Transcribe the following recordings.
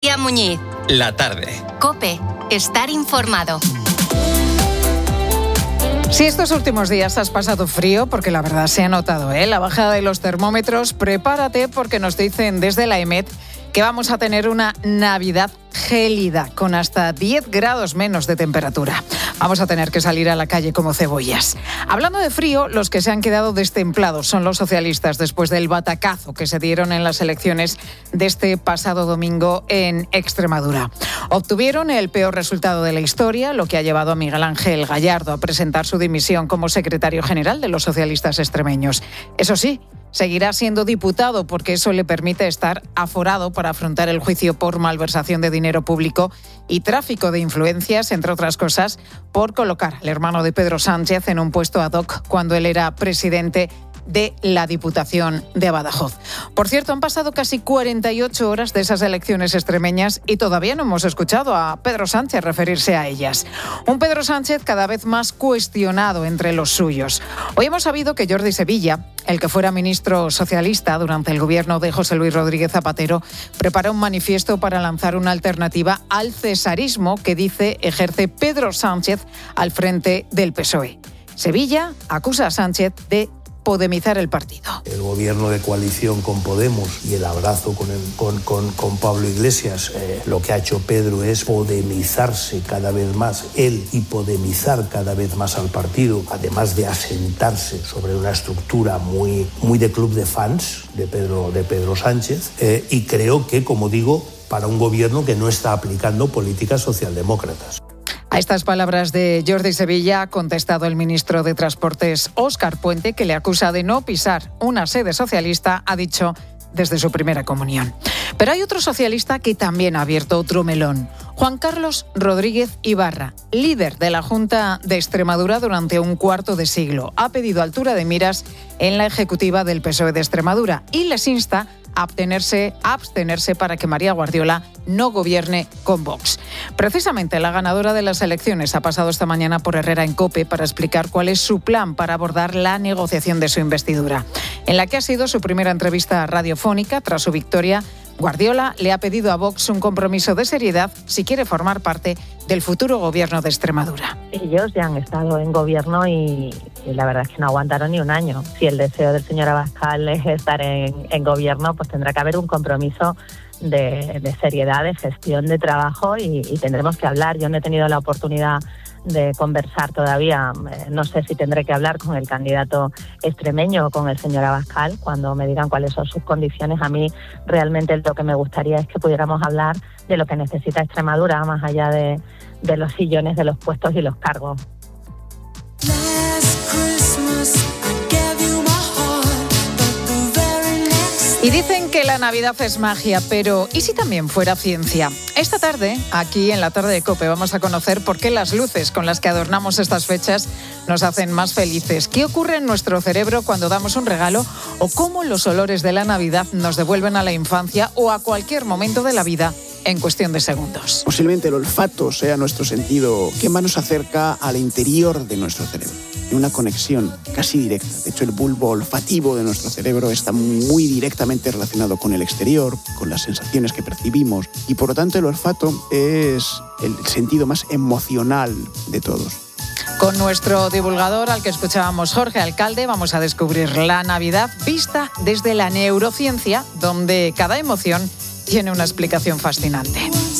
Tía Muñiz. La tarde. COPE. Estar informado. Si estos últimos días has pasado frío, porque la verdad se ha notado, la bajada de los termómetros, prepárate porque nos dicen desde la EMET que vamos a tener una Navidad gélida, con hasta 10 grados menos de temperatura. Vamos a tener que salir a la calle como cebollas. Hablando de frío, los que se han quedado destemplados son los socialistas después del batacazo que se dieron en las elecciones de este pasado domingo en Extremadura. Obtuvieron el peor resultado de la historia, lo que ha llevado a Miguel Ángel Gallardo a presentar su dimisión como secretario general de los socialistas extremeños. Eso sí, seguirá siendo diputado porque eso le permite estar aforado para afrontar el juicio por malversación de dinero público y tráfico de influencias, entre otras cosas, por colocar al hermano de Pedro Sánchez en un puesto ad hoc cuando él era presidente de la Diputación de Badajoz. Por cierto, han pasado casi 48 horas de esas elecciones extremeñas y todavía no hemos escuchado a Pedro Sánchez referirse a ellas. Un Pedro Sánchez cada vez más cuestionado entre los suyos. Hoy hemos sabido que Jordi Sevilla, el que fuera ministro socialista durante el gobierno de José Luis Rodríguez Zapatero, prepara un manifiesto para lanzar una alternativa al cesarismo que dice ejerce Pedro Sánchez al frente del PSOE. Sevilla acusa a Sánchez de podemizar el partido. El gobierno de coalición con Podemos y el abrazo con Pablo Iglesias, lo que ha hecho Pedro es podemizarse cada vez más, él, y podemizar cada vez más al partido, además de asentarse sobre una estructura muy de club de fans de Pedro Sánchez, y creo que, como digo, para un gobierno que no está aplicando políticas socialdemócratas. A estas palabras de Jordi Sevilla ha contestado el ministro de Transportes, Óscar Puente, que le acusa de no pisar una sede socialista, ha dicho desde su primera comunión. Pero hay otro socialista que también ha abierto otro melón. Juan Carlos Rodríguez Ibarra, líder de la Junta de Extremadura durante un cuarto de siglo, ha pedido altura de miras en la ejecutiva del PSOE de Extremadura y les insta a abstenerse para que María Guardiola no gobierne con Vox. Precisamente la ganadora de las elecciones ha pasado esta mañana por Herrera en COPE para explicar cuál es su plan para abordar la negociación de su investidura. En la que ha sido su primera entrevista radiofónica tras su victoria, Guardiola le ha pedido a Vox un compromiso de seriedad si quiere formar parte del futuro gobierno de Extremadura. Ellos ya han estado en gobierno y la verdad es que no aguantaron ni un año. Si el deseo del señor Abascal es estar en gobierno, pues tendrá que haber un compromiso de seriedad, de gestión, de trabajo y tendremos que hablar. Yo no he tenido la oportunidad de conversar todavía. No sé si tendré que hablar con el candidato extremeño o con el señor Abascal cuando me digan cuáles son sus condiciones. A mí realmente lo que me gustaría es que pudiéramos hablar de lo que necesita Extremadura, más allá de los sillones, de los puestos y los cargos. Y dicen que la Navidad es magia, pero ¿y si también fuera ciencia? Esta tarde, aquí en la tarde de COPE, vamos a conocer por qué las luces con las que adornamos estas fechas nos hacen más felices. ¿Qué ocurre en nuestro cerebro cuando damos un regalo? ¿O cómo los olores de la Navidad nos devuelven a la infancia o a cualquier momento de la vida en cuestión de segundos? Posiblemente el olfato sea nuestro sentido que más nos acerca al interior de nuestro cerebro. Una conexión casi directa. De hecho, el bulbo olfativo de nuestro cerebro está muy directamente relacionado con el exterior, con las sensaciones que percibimos, y por lo tanto el olfato es el sentido más emocional de todos. Con nuestro divulgador, al que escuchábamos, Jorge Alcalde, vamos a descubrir la Navidad vista desde la neurociencia, donde cada emoción tiene una explicación fascinante.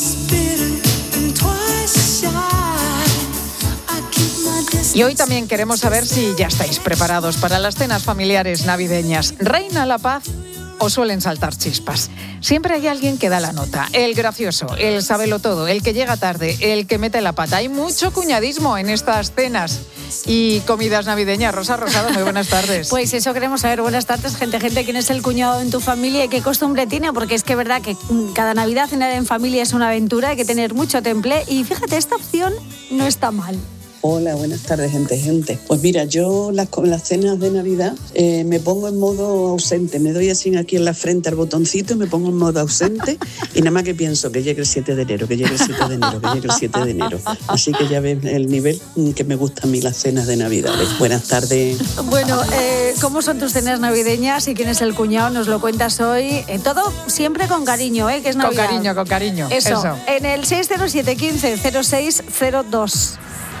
Y hoy también queremos saber si ya estáis preparados para las cenas familiares navideñas. ¿Reina la paz o suelen saltar chispas? Siempre hay alguien que da la nota, el gracioso, el sabelotodo, el que llega tarde, el que mete la pata. Hay mucho cuñadismo en estas cenas y comidas navideñas. Rosa Rosado, muy buenas tardes. Pues eso queremos saber. Buenas tardes, gente. ¿Quién es el cuñado en tu familia y qué costumbre tiene? Porque es que es verdad que cada Navidad cenar en familia es una aventura, hay que tener mucho temple. Y fíjate, esta opción no está mal. Hola, buenas tardes, gente. Pues mira, yo con las cenas de Navidad me pongo en modo ausente, me doy así aquí en la frente al botoncito y me pongo en modo ausente y nada más que pienso que llegue el 7 de enero, que llegue el 7 de enero, que llegue el 7 de enero. Así que ya ven el nivel que me gustan a mí las cenas de Navidad. Buenas tardes. Bueno, ¿cómo son tus cenas navideñas? Y quién es el cuñado, nos lo cuentas hoy. Todo siempre con cariño, que es Navidad. Con cariño. Eso. En el 607 15 0602.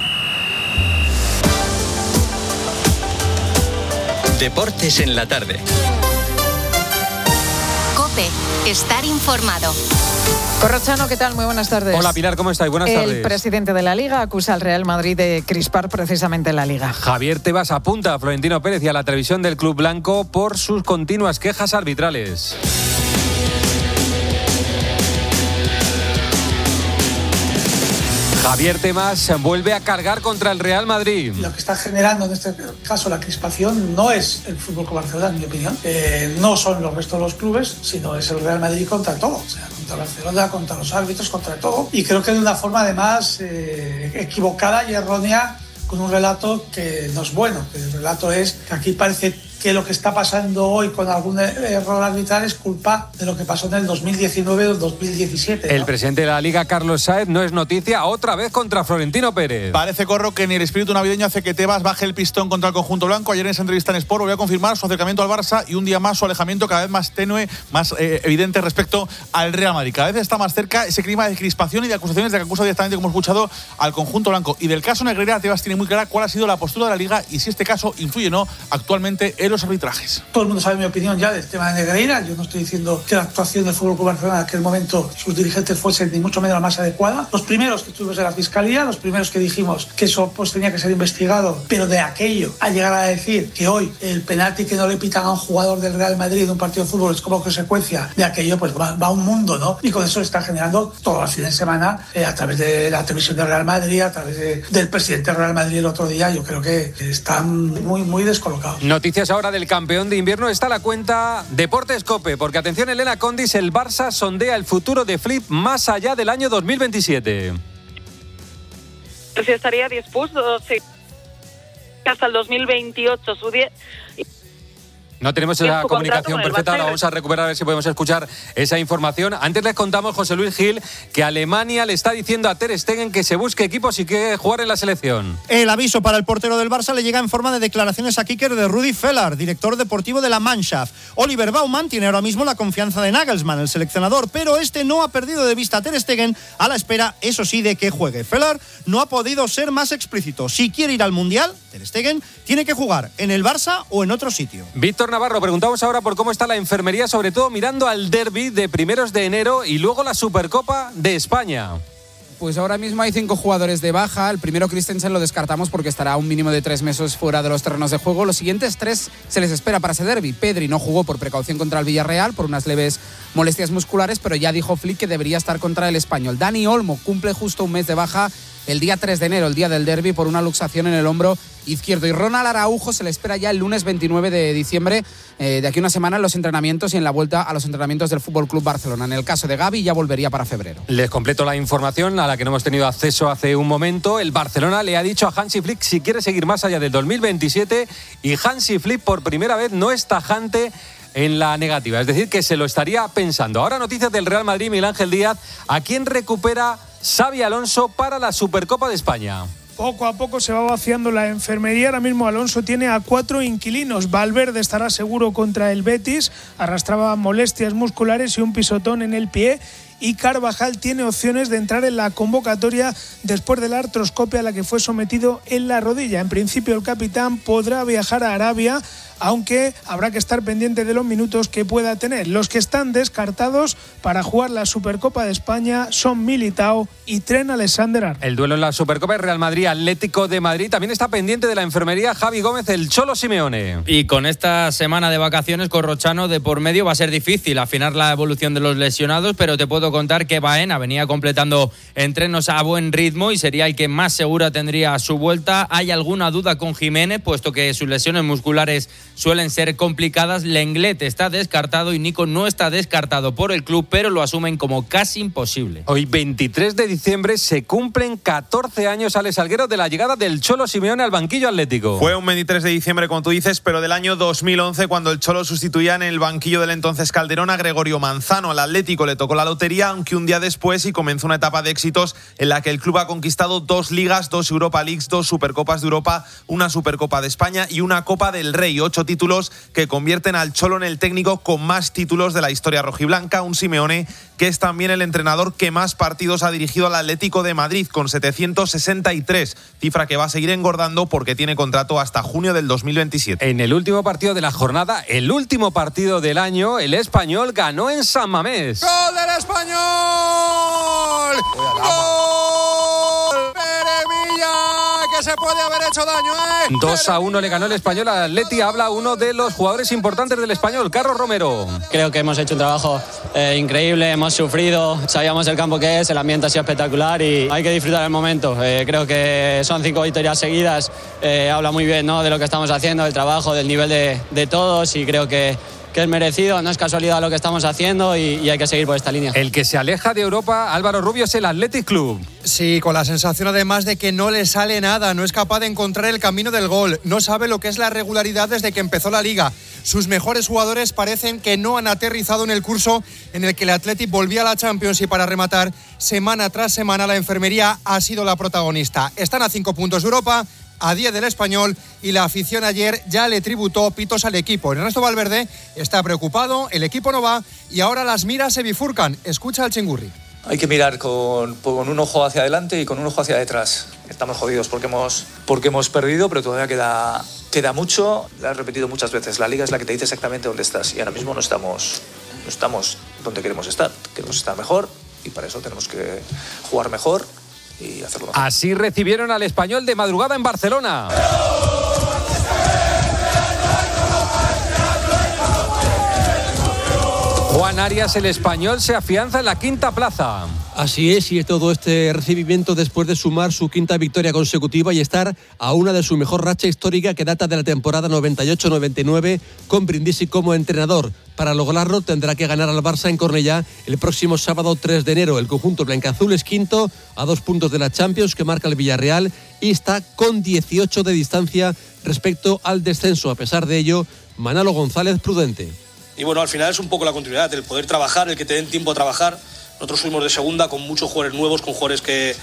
Deportes en la tarde. COPE. Estar informado. Corrochano, ¿qué tal? Muy buenas tardes. Hola Pilar, ¿cómo estáis? Buenas tardes. El presidente de la Liga acusa al Real Madrid de crispar precisamente la Liga. Javier Tebas apunta a Florentino Pérez y a la televisión del Club Blanco por sus continuas quejas arbitrales. Javier Tebas vuelve a cargar contra el Real Madrid. Lo que está generando en este caso la crispación no es el Fútbol Club Barcelona, en mi opinión. No son los restos de los clubes, sino es el Real Madrid contra todo. O sea, contra Barcelona, contra los árbitros, contra todo. Y creo que de una forma además equivocada y errónea, con un relato que no es bueno. El relato es que aquí parece que lo que está pasando hoy con algún error arbitral es culpa de lo que pasó en el 2019 o 2017. ¿no? El presidente de la Liga, Carlos Sáez, no es noticia otra vez contra Florentino Pérez. Parece, Corro, que ni el espíritu navideño hace que Tebas baje el pistón contra el conjunto blanco. Ayer en esa entrevista en Sport volvió a confirmar su acercamiento al Barça y un día más su alejamiento cada vez más tenue, más evidente respecto al Real Madrid. Cada vez está más cerca ese clima de crispación y de acusaciones de que acusa directamente, como hemos escuchado, al conjunto blanco. Y del caso Negreira, Tebas tiene muy clara cuál ha sido la postura de la Liga y si este caso influye o no actualmente en los arbitrajes. Todo el mundo sabe mi opinión ya del tema de Negreira. Yo no estoy diciendo que la actuación del Fútbol Club Barcelona en aquel momento sus dirigentes fuesen ni mucho menos la más adecuada. Los primeros que estuvimos en la Fiscalía, los primeros que dijimos que eso pues tenía que ser investigado, pero de aquello a llegar a decir que hoy el penalti que no le pitan a un jugador del Real Madrid en un partido de fútbol es como consecuencia de aquello, pues va un mundo, ¿no? Y con eso está generando todos los fines de semana a través de la televisión del Real Madrid, a través del presidente del Real Madrid el otro día. Yo creo que están muy descolocados. Noticias ahora del campeón de invierno. Está la cuenta Deportes COPE, porque atención, Elena Condis, el Barça sondea el futuro de Flip más allá del año 2027. Si estaría dispuesto hasta el 2028 su 10. No tenemos esa comunicación perfecta, la vamos a recuperar a ver si podemos escuchar esa información. Antes les contamos, José Luis Gil, que Alemania le está diciendo a Ter Stegen que se busque equipo si quiere jugar en la selección. El aviso para el portero del Barça le llega en forma de declaraciones a Kicker de Rudi Völler, director deportivo de la Mannschaft. Oliver Baumann tiene ahora mismo la confianza de Nagelsmann, el seleccionador, pero este no ha perdido de vista a Ter Stegen a la espera, eso sí, de que juegue. Völler no ha podido ser más explícito. Si quiere ir al Mundial, Ter Stegen tiene que jugar en el Barça o en otro sitio. Víctor Navarro, preguntamos ahora por cómo está la enfermería, sobre todo mirando al derbi de primeros de enero y luego la Supercopa de España. Pues ahora mismo hay 5 jugadores de baja. El primero, Christensen, lo descartamos porque estará un mínimo de 3 meses fuera de los terrenos de juego. Los siguientes 3 se les espera para ese derbi. Pedri no jugó por precaución contra el Villarreal por unas leves molestias musculares, pero ya dijo Flick que debería estar contra el Español. Dani Olmo cumple justo un mes de baja el día 3 de enero, el día del derbi, por una luxación en el hombro izquierdo. Y Ronald Araujo se le espera ya el lunes 29 de diciembre, de aquí una semana, en los entrenamientos y en la vuelta a los entrenamientos del Fútbol Club Barcelona. En el caso de Gavi ya volvería para febrero. Les completo la información a la que no hemos tenido acceso hace un momento. El Barcelona le ha dicho a Hansi Flick si quiere seguir más allá del 2027 y Hansi Flick por primera vez no es tajante en la negativa, es decir, que se lo estaría pensando. Ahora noticias del Real Madrid, Miguel Ángel Díaz, ¿a quién recupera Xabi Alonso para la Supercopa de España? Poco a poco se va vaciando la enfermería. Ahora mismo Alonso tiene a 4 inquilinos. Valverde estará seguro contra el Betis. Arrastraba molestias musculares y un pisotón en el pie. Y Carvajal tiene opciones de entrar en la convocatoria después de la artroscopia a la que fue sometido en la rodilla. En principio el capitán podrá viajar a Arabia, aunque habrá que estar pendiente de los minutos que pueda tener. Los que están descartados para jugar la Supercopa de España son Militao y Trent Alexander-Arnold. El duelo en la Supercopa es Real Madrid-Atlético de Madrid. También está pendiente de la enfermería Javi Gómez, el Cholo Simeone. Y con esta semana de vacaciones, Corrochano, de por medio va a ser difícil afinar la evolución de los lesionados, pero te puedo contar que Baena venía completando entrenos a buen ritmo y sería el que más segura tendría su vuelta. Hay alguna duda con Jiménez, puesto que sus lesiones musculares suelen ser complicadas. Lenglet está descartado y Nico no está descartado por el club, pero lo asumen como casi imposible. Hoy, 23 de diciembre, se cumplen 14 años, Alex Salguero, de la llegada del Cholo Simeone al banquillo atlético. Fue un 23 de diciembre, como tú dices, pero del año 2011, cuando el Cholo sustituía en el banquillo del entonces Calderón a Gregorio Manzano. Al Atlético le tocó la lotería, aunque un día después, y comenzó una etapa de éxitos en la que el club ha conquistado 2 ligas, 2 Europa Leagues, 2 Supercopas de Europa, una Supercopa de España y una Copa del Rey. 8 títulos que convierten al Cholo en el técnico con más títulos de la historia rojiblanca. Un Simeone que es también el entrenador que más partidos ha dirigido al Atlético de Madrid, con 763, cifra que va a seguir engordando porque tiene contrato hasta junio del 2027. En el último partido de la jornada, el último partido del año, el Español ganó en San Mamés. ¡Gol del Español! ¡Gol! ¡Peremilla! Que se puede haber hecho daño, 2-1 le ganó el Español al Atleti. Habla uno de los jugadores importantes del Español, Carlos Romero. Creo que hemos hecho un trabajo increíble, hemos sufrido, sabíamos el campo que es, el ambiente ha sido espectacular y hay que disfrutar el momento. Creo que son 5 victorias seguidas, habla muy bien, ¿no?, de lo que estamos haciendo, del trabajo, del nivel de todos, y creo que es merecido, no es casualidad lo que estamos haciendo y hay que seguir por esta línea. El que se aleja de Europa, Álvaro Rubio, es el Athletic Club. Sí, con la sensación además de que no le sale nada, no es capaz de encontrar el camino del gol, no sabe lo que es la regularidad desde que empezó la Liga. Sus mejores jugadores parecen que no han aterrizado en el curso en el que el Athletic volvía a la Champions, y para rematar, semana tras semana la enfermería ha sido la protagonista. Están a 5 puntos de Europa, a 10 del Español, y la afición ayer ya le tributó pitos al equipo. Ernesto Valverde está preocupado, el equipo no va y ahora las miras se bifurcan. Escucha al Chingurri. Hay que mirar con un ojo hacia adelante y con un ojo hacia detrás. Estamos jodidos porque hemos perdido, pero todavía queda mucho. Lo he repetido muchas veces, la Liga es la que te dice exactamente dónde estás y ahora mismo no estamos donde queremos estar mejor, y para eso tenemos que jugar mejor y hacerlo mejor. Así recibieron al Español de madrugada en Barcelona. Juan Arias, el Español se afianza en la 5ª plaza. Así es, y todo este recibimiento después de sumar su 5ª victoria consecutiva y estar a una de su mejor racha histórica, que data de la temporada 98-99, con Brindisi como entrenador. Para lograrlo tendrá que ganar al Barça en Cornellá el próximo sábado 3 de enero. El conjunto blancaazul es quinto, a 2 puntos de la Champions que marca el Villarreal, y está con 18 de distancia respecto al descenso. A pesar de ello, Manolo González prudente. Y bueno, al final es un poco la continuidad, el poder trabajar, el que te den tiempo a trabajar. Nosotros subimos de segunda con muchos jugadores nuevos, con jugadores que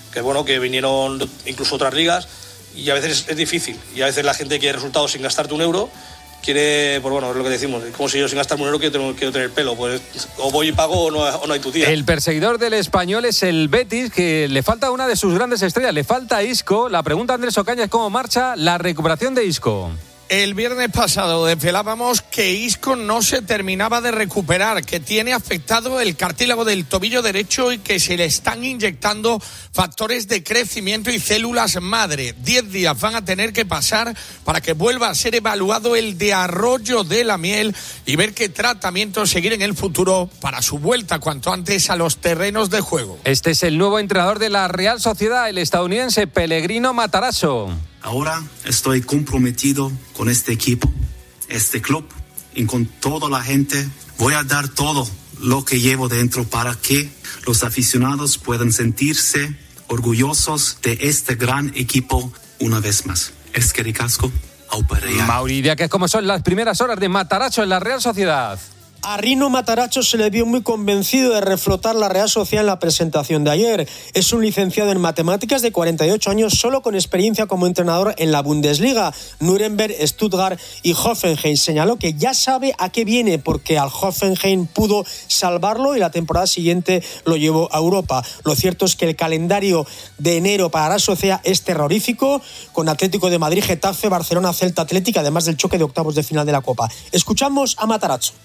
vinieron incluso otras ligas, y a veces es difícil. Y a veces la gente quiere resultados sin gastarte un euro, quiere, pues bueno, es lo que decimos, como si yo sin gastarme un euro quiero tener pelo, pues o voy y pago o no hay tu tía. El perseguidor del Español es el Betis, que le falta una de sus grandes estrellas, le falta Isco. La pregunta, Andrés Ocaña, es cómo marcha la recuperación de Isco. El viernes pasado desvelábamos que Isco no se terminaba de recuperar, que tiene afectado el cartílago del tobillo derecho y que se le están inyectando factores de crecimiento y células madre. 10 días van a tener que pasar para que vuelva a ser evaluado el de Arroyo de la Miel y ver qué tratamiento seguir en el futuro para su vuelta cuanto antes a los terrenos de juego. Este es el nuevo entrenador de la Real Sociedad, el estadounidense Pellegrino Matarazzo. Ahora estoy comprometido con este equipo, este club y con toda la gente. Voy a dar todo lo que llevo dentro para que los aficionados puedan sentirse orgullosos de este gran equipo una vez más. Es que ricasco, Auperea. Mauridia, que es como son las primeras horas de Matarazzo en la Real Sociedad. A Rino Matarazzo se le vio muy convencido de reflotar la Real Sociedad en la presentación de ayer. Es un licenciado en matemáticas de 48 años, solo con experiencia como entrenador en la Bundesliga, Nuremberg, Stuttgart y Hoffenheim. Señaló que ya sabe a qué viene, porque al Hoffenheim pudo salvarlo y la temporada siguiente lo llevó a Europa. Lo cierto es que el calendario de enero para la Real Sociedad es terrorífico, con Atlético de Madrid, Getafe, Barcelona, Celta, Atlético, además del choque de octavos de final de la Copa. Escuchamos a Matarazzo. Este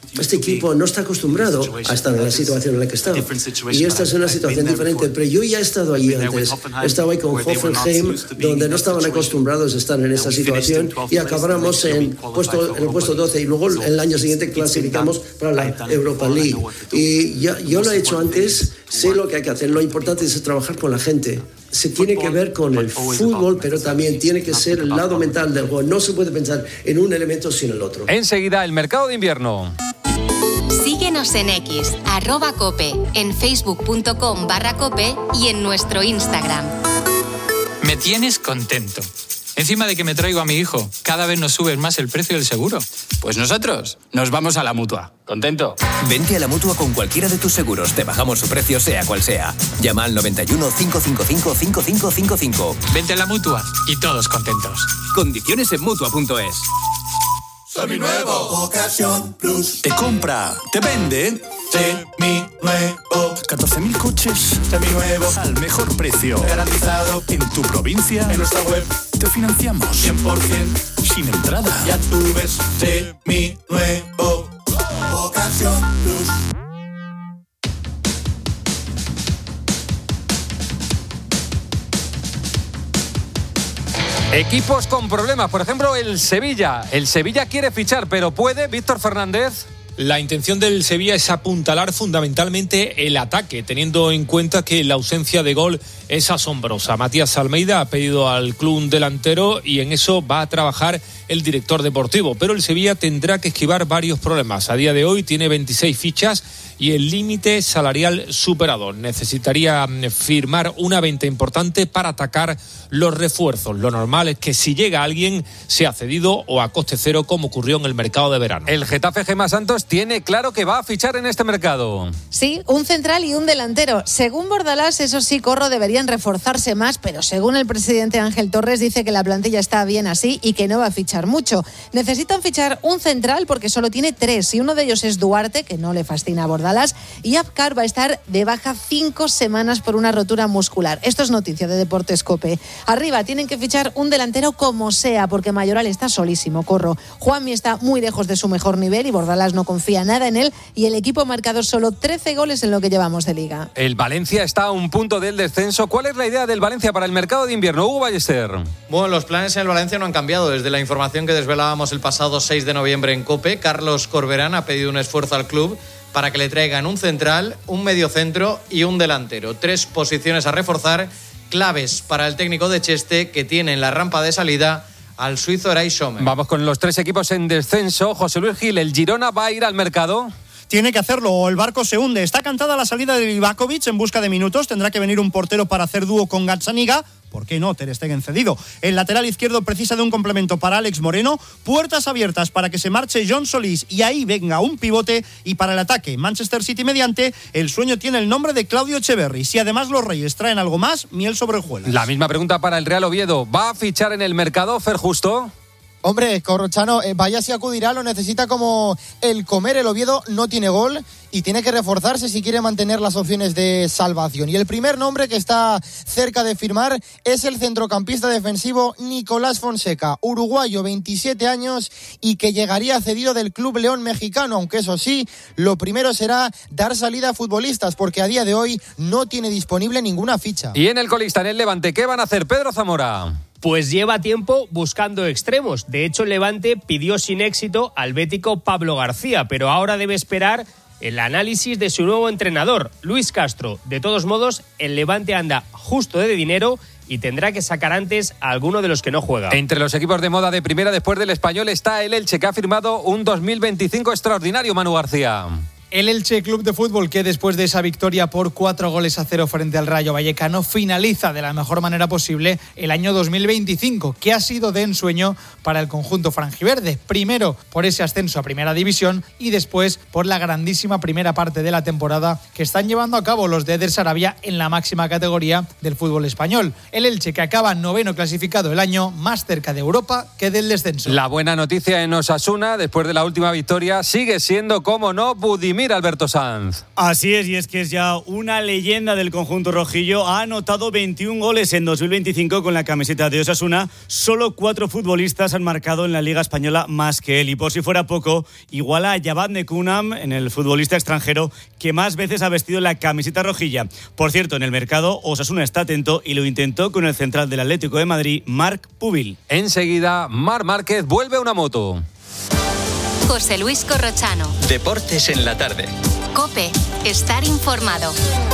equipo no está acostumbrado a estar en la situación en la que está. Y esta es una situación diferente, pero yo ya he estado allí antes. He estado ahí con Hoffenheim, donde no estaban acostumbrados a estar en esa situación, y acabamos en el puesto 12, y luego el año siguiente clasificamos para la Europa League. Y yo lo he hecho antes, sé lo que hay que hacer. Lo importante es trabajar con la gente. Se tiene que ver con el fútbol, pero también tiene que ser el lado mental del juego. No se puede pensar en un elemento sin el otro. Enseguida, el mercado de invierno. Síguenos en X, @cope, en facebook.com/cope y en nuestro Instagram. Me tienes contento. Encima de que me traigo a mi hijo, cada vez nos subes más el precio del seguro. Pues nosotros nos vamos a la Mutua. ¿Contento? Vente a la Mutua con cualquiera de tus seguros. Te bajamos su precio sea cual sea. Llama al 91 555 5555. Vente a la Mutua y todos contentos. Condiciones en Mutua.es. Seminuevo, Ocasión Plus. Te compra, te vende. Seminuevo. 14.000 coches. Seminuevos. Al mejor precio. Garantizado. En tu provincia. En nuestra web. Te financiamos. 100%. Sin entrada. Ya tú ves. Seminuevo. Ocasión Plus. Equipos con problemas, por ejemplo el Sevilla. El Sevilla quiere fichar, pero ¿puede, Víctor Fernández? La intención del Sevilla es apuntalar fundamentalmente el ataque, teniendo en cuenta que la ausencia de gol es asombrosa. Matías Almeida ha pedido al club un delantero y en eso va a trabajar el director deportivo. Pero el Sevilla tendrá que esquivar varios problemas. A día de hoy tiene 26 fichas y el límite salarial superado. Necesitaría firmar una venta importante para atacar los refuerzos. Lo normal es que si llega alguien sea cedido o a coste cero, como ocurrió en el mercado de verano. El Getafe Gemma Santos tiene claro que va a fichar en este mercado. Sí, un central y un delantero. Según Bordalás, eso sí, Corro, deberían reforzarse más, pero según el presidente Ángel Torres, dice que la plantilla está bien así y que no va a fichar mucho. Necesitan fichar un central porque solo tiene 3 y uno de ellos es Duarte, que no le fascina a Bordalás, y Abkar va a estar de baja 5 semanas por una rotura muscular. Esto es noticia de Deportes COPE. Arriba tienen que fichar un delantero como sea, porque Mayoral está solísimo, Corro. Juanmi está muy lejos de su mejor nivel y Bordalás no confía nada en él, y el equipo ha marcado solo 13 goles en lo que llevamos de liga. El Valencia está a un punto del descenso. ¿Cuál es la idea del Valencia para el mercado de invierno, Hugo Ballester? Bueno, los planes en el Valencia no han cambiado desde la información que desvelábamos el pasado 6 de noviembre en COPE. Carlos Corberán ha pedido un esfuerzo al club para que le traigan un central, un mediocentro y un delantero. 3 posiciones a reforzar, claves para el técnico de Cheste, que tiene en la rampa de salida al suizo Eray Sommer. Vamos con los 3 equipos en descenso. José Luis Gil, ¿el Girona va a ir al mercado? Tiene que hacerlo o el barco se hunde. Está cantada la salida de Livakovic en busca de minutos. Tendrá que venir un portero para hacer dúo con Gazzaniga. ¿Por qué no? Ter Stegen cedido. El lateral izquierdo precisa de un complemento para Alex Moreno. Puertas abiertas para que se marche John Solís y ahí venga un pivote. Y para el ataque, Manchester City mediante, el sueño tiene el nombre de Claudio Echeverri. Si además los Reyes traen algo más, miel sobre hojuelas. La misma pregunta para el Real Oviedo. ¿Va a fichar en el mercado Fer Justo? Hombre, Corrochano, vaya si acudirá, lo necesita como el comer. El Oviedo no tiene gol y tiene que reforzarse si quiere mantener las opciones de salvación. Y el primer nombre que está cerca de firmar es el centrocampista defensivo Nicolás Fonseca, uruguayo, 27 años, y que llegaría cedido del Club León mexicano, aunque eso sí, lo primero será dar salida a futbolistas, porque a día de hoy no tiene disponible ninguna ficha. Y en el colista, en el Levante, ¿qué van a hacer, Pedro Zamora? Pues lleva tiempo buscando extremos. De hecho, el Levante pidió sin éxito al bético Pablo García, pero ahora debe esperar el análisis de su nuevo entrenador, Luis Castro. De todos modos, el Levante anda justo de dinero y tendrá que sacar antes a alguno de los que no juega. Entre los equipos de moda de primera después del Español está el Elche, que ha firmado un 2025 extraordinario, Manu García. El Elche Club de Fútbol, que después de esa victoria por 4-0 frente al Rayo Vallecano, finaliza de la mejor manera posible el año 2025, que ha sido de ensueño para el conjunto franjiverde. Primero por ese ascenso a Primera División y después por la grandísima primera parte de la temporada que están llevando a cabo los de Eder Sarabia en la máxima categoría del fútbol español. El Elche, que acaba 9º clasificado el año, más cerca de Europa que del descenso. La buena noticia en Osasuna, después de la última victoria, sigue siendo, como no, Budimir Vladimir Alberto Sanz. Así es, y es que es ya una leyenda del conjunto rojillo. Ha anotado 21 goles en 2025 con la camiseta de Osasuna. Solo 4 futbolistas han marcado en la Liga Española más que él. Y por si fuera poco, iguala a Javad Nekunam en el futbolista extranjero que más veces ha vestido la camiseta rojilla. Por cierto, en el mercado Osasuna está atento y lo intentó con el central del Atlético de Madrid, Marc Pubil. Enseguida, Marc Márquez vuelve a una moto. José Luis Corrochano. Deportes en la tarde. COPE. Estar informado.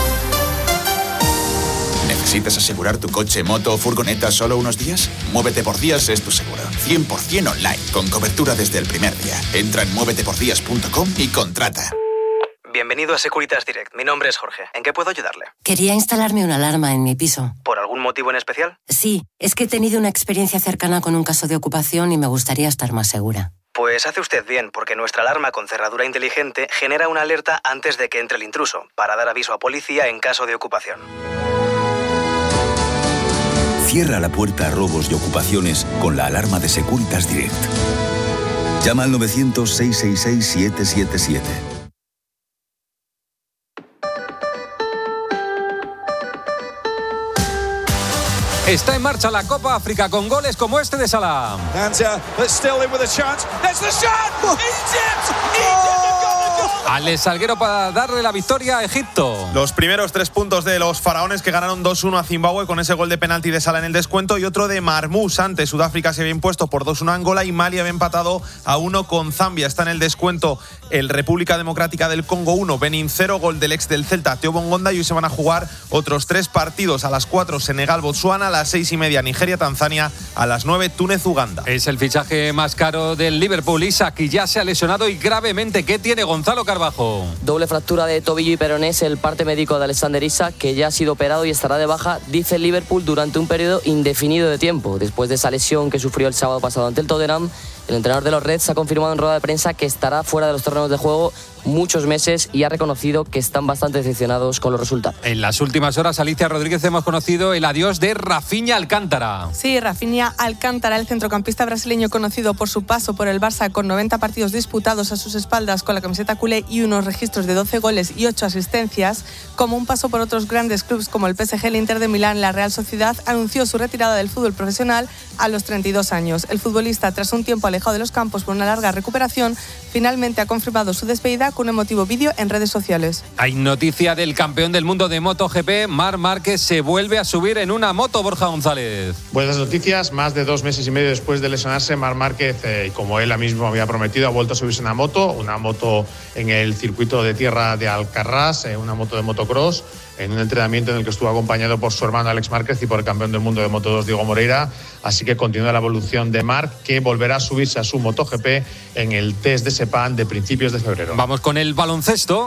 ¿Necesitas asegurar tu coche, moto o furgoneta solo unos días? Muévete por Días es tu seguro. 100% online, con cobertura desde el primer día. Entra en muévetepordías.com y contrata. Bienvenido a Securitas Direct. Mi nombre es Jorge. ¿En qué puedo ayudarle? Quería instalarme una alarma en mi piso. ¿Por algún motivo en especial? Sí, es que he tenido una experiencia cercana con un caso de ocupación y me gustaría estar más segura. Pues hace usted bien, porque nuestra alarma con cerradura inteligente genera una alerta antes de que entre el intruso, para dar aviso a policía en caso de ocupación. Cierra la puerta a robos y ocupaciones con la alarma de Securitas Direct. Llama al 900-666-777. Está en marcha la Copa África con goles como este de Salah. Alex Salguero para darle la victoria a Egipto. Los primeros 3 puntos de los faraones que ganaron 2-1 a Zimbabue con ese gol de penalti de Salah en el descuento y otro de Marmous. Antes Sudáfrica se había impuesto por 2-1 a Angola y Mali había empatado a 1 con Zambia. Está en el descuento el República Democrática del Congo 1, Benín 0, gol del ex del Celta, Teo Bongonda, y hoy se van a jugar otros 3 partidos. A las 4 Senegal, Botsuana, a las 6:30 Nigeria, Tanzania, a las 9 Túnez, Uganda. Es el fichaje más caro del Liverpool. Isak ya se ha lesionado y gravemente. ¿Qué tiene Gonzalo Carvalho? Doble fractura de tobillo y peroné, el parte médico de Alexander Isak, que ya ha sido operado y estará de baja, dice el Liverpool, durante un periodo indefinido de tiempo. Después de esa lesión que sufrió el sábado pasado ante el Tottenham, el entrenador de los Reds ha confirmado en rueda de prensa que estará fuera de los terrenos de juego muchos meses y ha reconocido que están bastante decepcionados con los resultados. En las últimas horas, Alicia Rodríguez, hemos conocido el adiós de Rafinha Alcántara. Sí, Rafinha Alcántara, el centrocampista brasileño conocido por su paso por el Barça con 90 partidos disputados a sus espaldas con la camiseta culé y unos registros de 12 goles y 8 asistencias, como un paso por otros grandes clubes como el PSG, el Inter de Milán, la Real Sociedad, anunció su retirada del fútbol profesional a los 32 años. El futbolista, tras un tiempo alejado de los campos por una larga recuperación, finalmente ha confirmado su despedida con un emotivo vídeo en redes sociales. Hay noticia del campeón del mundo de MotoGP. Marc Márquez se vuelve a subir en una moto. Borja González. Buenas noticias. Más de 2 meses y medio después de lesionarse, Marc Márquez, como él mismo había prometido, ha vuelto a subirse en una moto en el circuito de tierra de Alcarrás, una moto de motocross, en un entrenamiento en el que estuvo acompañado por su hermano Alex Márquez y por el campeón del mundo de Moto2, Diego Moreira. Así que continúa la evolución de Marc, que volverá a subirse a su MotoGP en el test de Sepang de principios de febrero. Vamos con el baloncesto.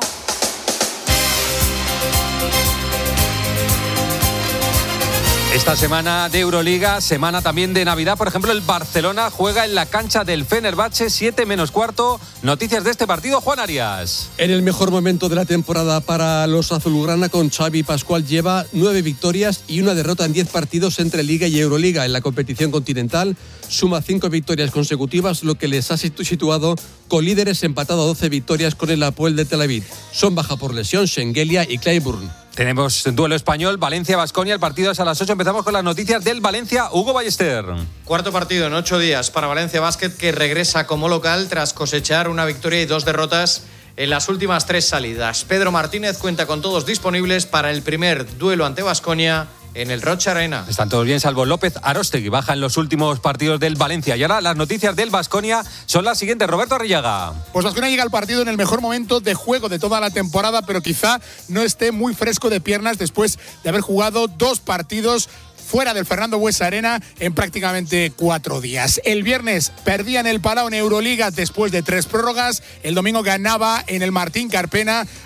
Esta semana de Euroliga, semana también de Navidad. Por ejemplo, el Barcelona juega en la cancha del Fenerbahce, 7:15. Noticias de este partido, Juan Arias. En el mejor momento de la temporada para los azulgrana, con Xavi Pascual, lleva 9 victorias y 1 derrota en 10 partidos entre Liga y Euroliga. En la competición continental suma 5 victorias consecutivas, lo que les ha situado con líderes, empatado a 12 victorias con el Hapoel de Tel Aviv. Son baja por lesión Schengelia y Clyburn. Tenemos duelo español, Valencia-Baskonia. El partido es a las 8. Empezamos con las noticias del Valencia. Hugo Ballester. Cuarto partido en 8 días para Valencia Basket, que regresa como local tras cosechar una victoria y 2 derrotas en las últimas 3 salidas. Pedro Martínez cuenta con todos disponibles para el primer duelo ante Baskonia en el Rocha Arena. Están todos bien, salvo López Aróstegui. Baja en los últimos partidos del Valencia. Y ahora las noticias del Baskonia son las siguientes. Roberto Arrillaga. Pues Baskonia llega al partido en el mejor momento de juego de toda la temporada, pero quizá no esté muy fresco de piernas después de haber jugado 2 partidos fuera del Fernando Buesa Arena en prácticamente 4 días. El viernes perdía en el Palau en Euroliga después de 3 prórrogas. El domingo ganaba en el Martín Carpena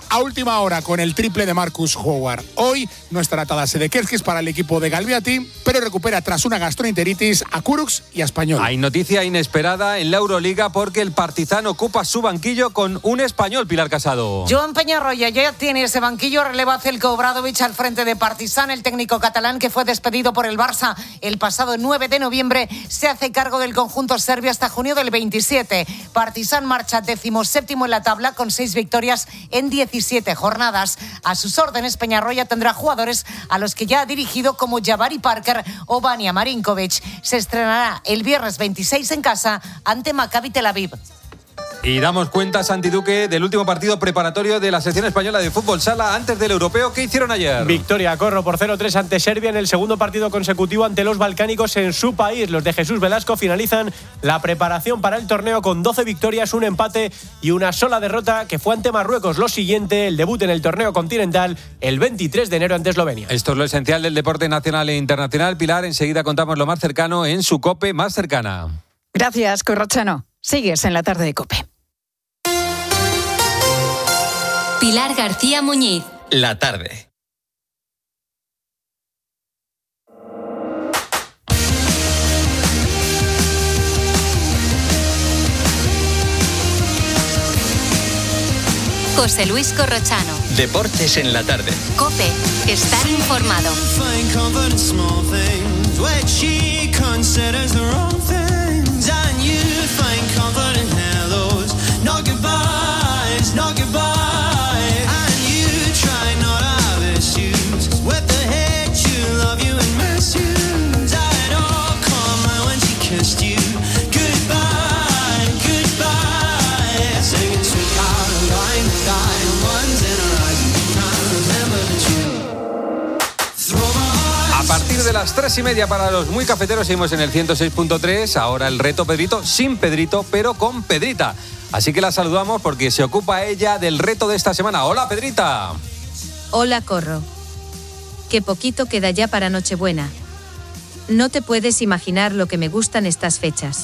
a última hora con el triple de Marcus Howard. Hoy no estará Tadas Sedekerskis para el equipo de Galviati, pero recupera tras una gastroenteritis a Kurucs y a Español. Hay noticia inesperada en la Euroliga porque el Partizan ocupa su banquillo con un español, Pilar Casado. Joan Peñarroya ya tiene ese banquillo, releva a Zeljko Obradović al frente de Partizan. El técnico catalán, que fue despedido por el Barça el pasado 9 de noviembre, se hace cargo del conjunto serbio hasta junio del 27. Partizan marcha 17º en la tabla con 6 victorias en 17 jornadas. A sus órdenes, Peñarroya tendrá jugadores a los que ya ha dirigido, como Jabari Parker o Vanja Marinkovic. Se estrenará el viernes 26 en casa ante Maccabi Tel Aviv. Y damos cuenta, Santi Duque, del último partido preparatorio de la selección española de fútbol sala antes del europeo. ¿Qué hicieron ayer? Victoria, Corro, por 0-3 ante Serbia en el segundo partido consecutivo ante los balcánicos en su país. Los de Jesús Velasco finalizan la preparación para el torneo con 12 victorias, un empate y una sola derrota, que fue ante Marruecos. Lo siguiente, el debut en el torneo continental el 23 de enero ante Eslovenia. Esto es lo esencial del deporte nacional e internacional. Pilar, enseguida contamos lo más cercano en su COPE más cercana. Gracias, Corrochano. Sigues en la tarde de COPE. Pilar García Muñiz. La tarde. José Luis Corrochano. Deportes en la tarde. COPE. Estar informado. A partir de las 3:30 para los muy cafeteros seguimos en el 106.3. Ahora el reto Pedrito, sin Pedrito, pero con Pedrita. Así que la saludamos porque se ocupa ella del reto de esta semana. ¡Hola, Pedrita! Hola, Corro. Qué poquito queda ya para Nochebuena. No te puedes imaginar lo que me gustan estas fechas.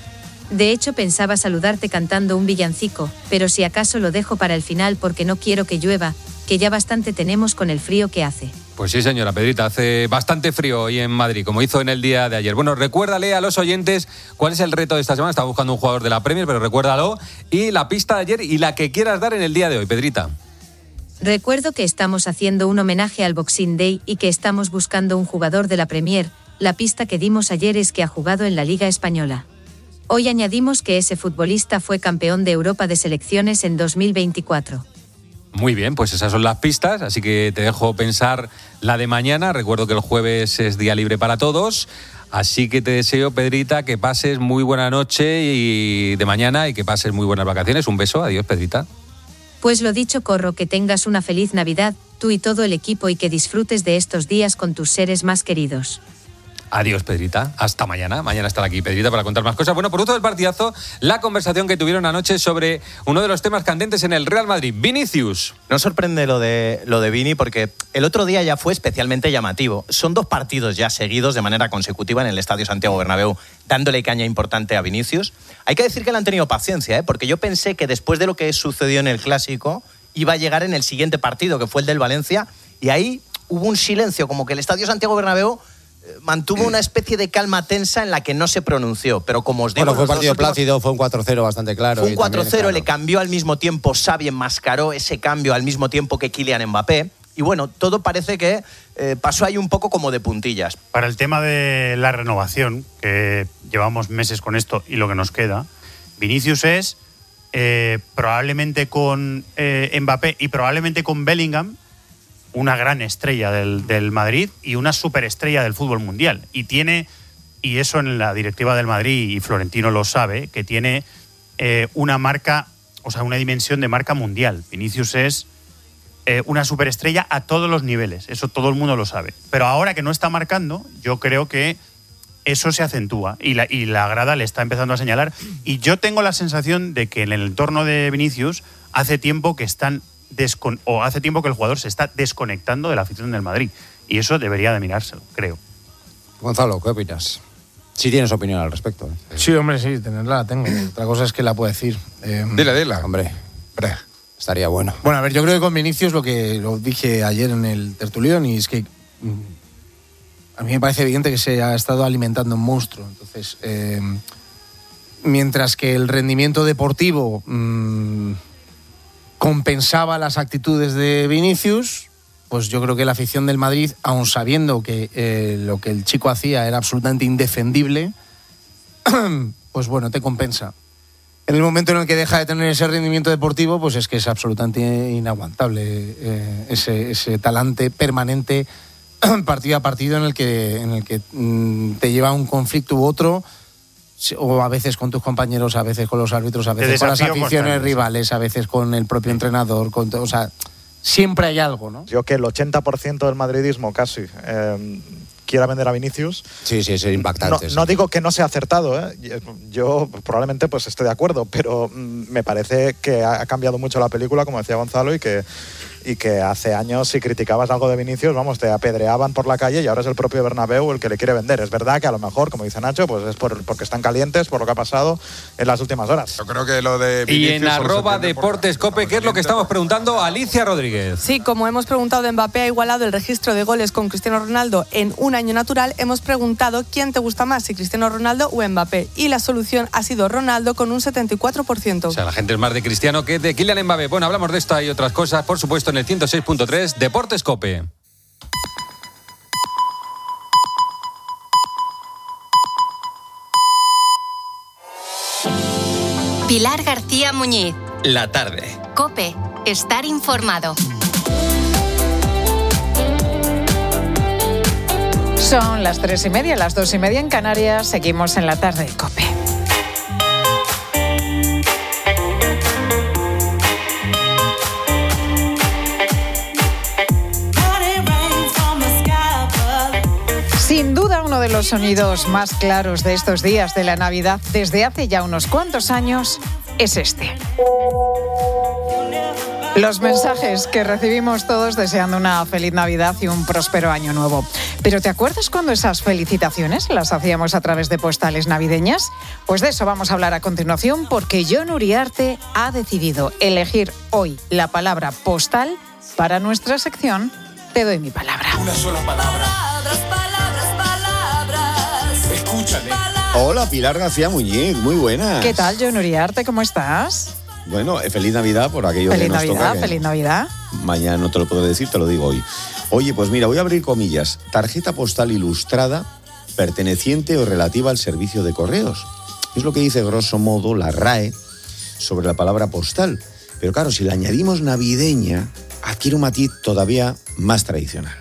De hecho, pensaba saludarte cantando un villancico, pero si acaso lo dejo para el final porque no quiero que llueva, que ya bastante tenemos con el frío que hace. Pues sí, señora Pedrita, hace bastante frío hoy en Madrid, como hizo en el día de ayer. Bueno, recuérdale a los oyentes cuál es el reto de esta semana. Estaba buscando un jugador de la Premier, pero recuérdalo. Y la pista de ayer y la que quieras dar en el día de hoy, Pedrita. Recuerdo que estamos haciendo un homenaje al Boxing Day y que estamos buscando un jugador de la Premier. La pista que dimos ayer es que ha jugado en la Liga Española. Hoy añadimos que ese futbolista fue campeón de Europa de selecciones en 2024. Muy bien, pues esas son las pistas, así que te dejo pensar la de mañana. Recuerdo que el jueves es día libre para todos, así que te deseo, Pedrita, que pases muy buena noche y de mañana y que pases muy buenas vacaciones. Un beso, adiós, Pedrita. Pues lo dicho, Corro, que tengas una feliz Navidad, tú y todo el equipo, y que disfrutes de estos días con tus seres más queridos. Adiós, Pedrita. Hasta mañana. Mañana estará aquí Pedrita para contar más cosas. Bueno, producto del partidazo, la conversación que tuvieron anoche sobre uno de los temas candentes en el Real Madrid, Vinicius. No sorprende lo de Vini porque el otro día ya fue especialmente llamativo. Son 2 partidos ya seguidos de manera consecutiva en el Estadio Santiago Bernabéu, dándole caña importante a Vinicius. Hay que decir que le han tenido paciencia, porque yo pensé que después de lo que sucedió en el Clásico iba a llegar en el siguiente partido, que fue el del Valencia, y ahí hubo un silencio, como que el Estadio Santiago Bernabéu mantuvo una especie de calma tensa en la que no se pronunció, pero como os digo... Bueno, fue un partido plácido, fue un 4-0 bastante claro. Fue un 4-0, claro. Le cambió al mismo tiempo, Xavi enmascaró ese cambio al mismo tiempo que Kylian Mbappé, y bueno, todo parece que pasó ahí un poco como de puntillas. Para el tema de la renovación, que llevamos meses con esto y lo que nos queda, Vinicius es, probablemente con Mbappé y probablemente con Bellingham, una gran estrella del Madrid y una superestrella del fútbol mundial. Y eso en la directiva del Madrid, y Florentino lo sabe, que tiene una marca, o sea, una dimensión de marca mundial. Vinicius es una superestrella a todos los niveles, eso todo el mundo lo sabe. Pero ahora que no está marcando, yo creo que eso se acentúa y la grada le está empezando a señalar. Y yo tengo la sensación de que en el entorno de Vinicius hace tiempo que hace tiempo que el jugador se está desconectando de la afición del Madrid. Y eso debería de mirárselo, creo. Gonzalo, ¿qué opinas? Si tienes opinión al respecto. Sí, hombre, sí, tenerla la tengo. Otra cosa es que la puedo decir. Dile. Hombre. Estaría bueno. Bueno, a ver, yo creo que con Vinicius lo dije ayer en el tertulión, y es que a mí me parece evidente que se ha estado alimentando un monstruo. Entonces, mientras que el rendimiento deportivo compensaba las actitudes de Vinicius, pues yo creo que la afición del Madrid, aun sabiendo que lo que el chico hacía era absolutamente indefendible, pues bueno, te compensa. En el momento en el que deja de tener ese rendimiento deportivo, pues es que es absolutamente inaguantable ese talante permanente partido a partido en el que te lleva a un conflicto u otro, o a veces con tus compañeros, a veces con los árbitros, a veces con las aficiones rivales, a veces con el propio entrenador, o sea, siempre hay algo, ¿no? Yo que el 80% del madridismo casi quiera vender a Vinicius. Sí, es impactante. No digo que no sea acertado, yo probablemente pues estoy de acuerdo, pero me parece que ha cambiado mucho la película, como decía Gonzalo, y que hace años si criticabas algo de Vinicius, vamos, te apedreaban por la calle, y ahora es el propio Bernabéu el que le quiere vender. Es verdad que a lo mejor, como dice Nacho, pues es porque están calientes por lo que ha pasado en las últimas horas. Yo creo que lo de Vinicius... Y en @DeportesCope, ¿qué es lo que estamos preguntando? Alicia Rodríguez. Sí, como hemos preguntado, Mbappé ha igualado el registro de goles con Cristiano Ronaldo en un año natural, hemos preguntado quién te gusta más, si Cristiano Ronaldo o Mbappé. Y la solución ha sido Ronaldo con un 74%. O sea, la gente es más de Cristiano que de Kylian Mbappé. Bueno, hablamos de esto y otras cosas, por supuesto, en el 106.3 Deportes Cope. Pilar García Muñiz. La tarde. COPE. Estar informado. Son las 3:30, las 2:30 en Canarias. Seguimos en la tarde de COPE. Sin duda, uno de los sonidos más claros de estos días de la Navidad, desde hace ya unos cuantos años, es este. Los mensajes que recibimos todos deseando una feliz Navidad y un próspero año nuevo. ¿Pero te acuerdas cuando esas felicitaciones las hacíamos a través de postales navideñas? Pues de eso vamos a hablar a continuación, porque Jon Uriarte ha decidido elegir hoy la palabra postal para nuestra sección Te doy mi palabra. Una sola palabra. Escúchale. Hola, Pilar García Muñiz, muy buenas. ¿Qué tal, Jon Uriarte? ¿Cómo estás? Bueno, feliz Navidad por aquello que nos toca. Feliz Navidad. Mañana no te lo puedo decir, te lo digo hoy. Oye, pues mira, voy a abrir comillas. Tarjeta postal ilustrada perteneciente o relativa al servicio de correos. Es lo que dice grosso modo la RAE sobre la palabra postal. Pero claro, si le añadimos navideña, adquiere un matiz todavía más tradicional.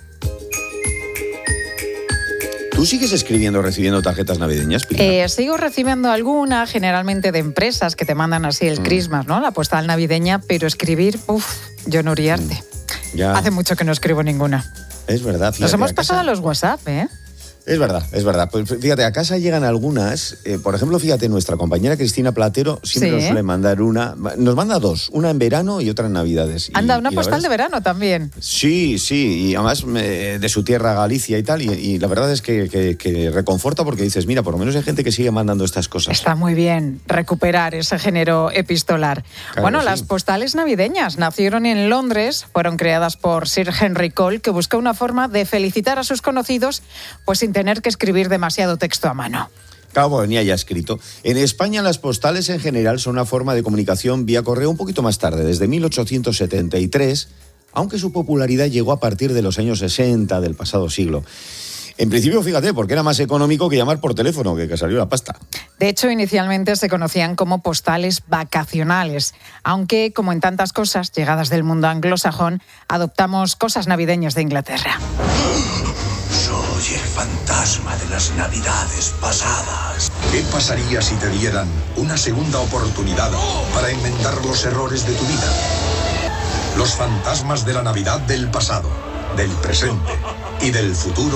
¿Tú sigues escribiendo o recibiendo tarjetas navideñas, Pilar? Sigo recibiendo alguna, generalmente de empresas que te mandan así el Christmas, ¿no? La postal navideña, pero escribir, Jon Uriarte. Ya. Hace mucho que no escribo ninguna. Es verdad. Fíjate, nos hemos pasado a los WhatsApp, ¿eh? Es verdad. Pues fíjate, a casa llegan algunas. Por ejemplo, fíjate, nuestra compañera Cristina Platero siempre nos suele mandar una. Nos manda dos, una en verano y otra en Navidades. Anda, una postal de verano también. Sí, y además de su tierra, Galicia y tal. Y la verdad es que reconforta, porque dices, mira, por lo menos hay gente que sigue mandando estas cosas. Está muy bien recuperar ese género epistolar. Claro, bueno, sí. Las postales navideñas nacieron en Londres, fueron creadas por Sir Henry Cole, que buscó una forma de felicitar a sus conocidos, pues sin tener que escribir demasiado texto a mano. Claro, venía ya escrito. En España las postales en general son una forma de comunicación vía correo un poquito más tarde, desde 1873, aunque su popularidad llegó a partir de los años 60 del pasado siglo. En principio, fíjate, porque era más económico que llamar por teléfono, que salió la pasta. De hecho, inicialmente se conocían como postales vacacionales, aunque, como en tantas cosas llegadas del mundo anglosajón, adoptamos cosas navideñas de Inglaterra. Soy el fantasma de las Navidades pasadas. ¿Qué pasaría si te dieran una segunda oportunidad para enmendar los errores de tu vida? Los fantasmas de la Navidad del pasado, del presente y del futuro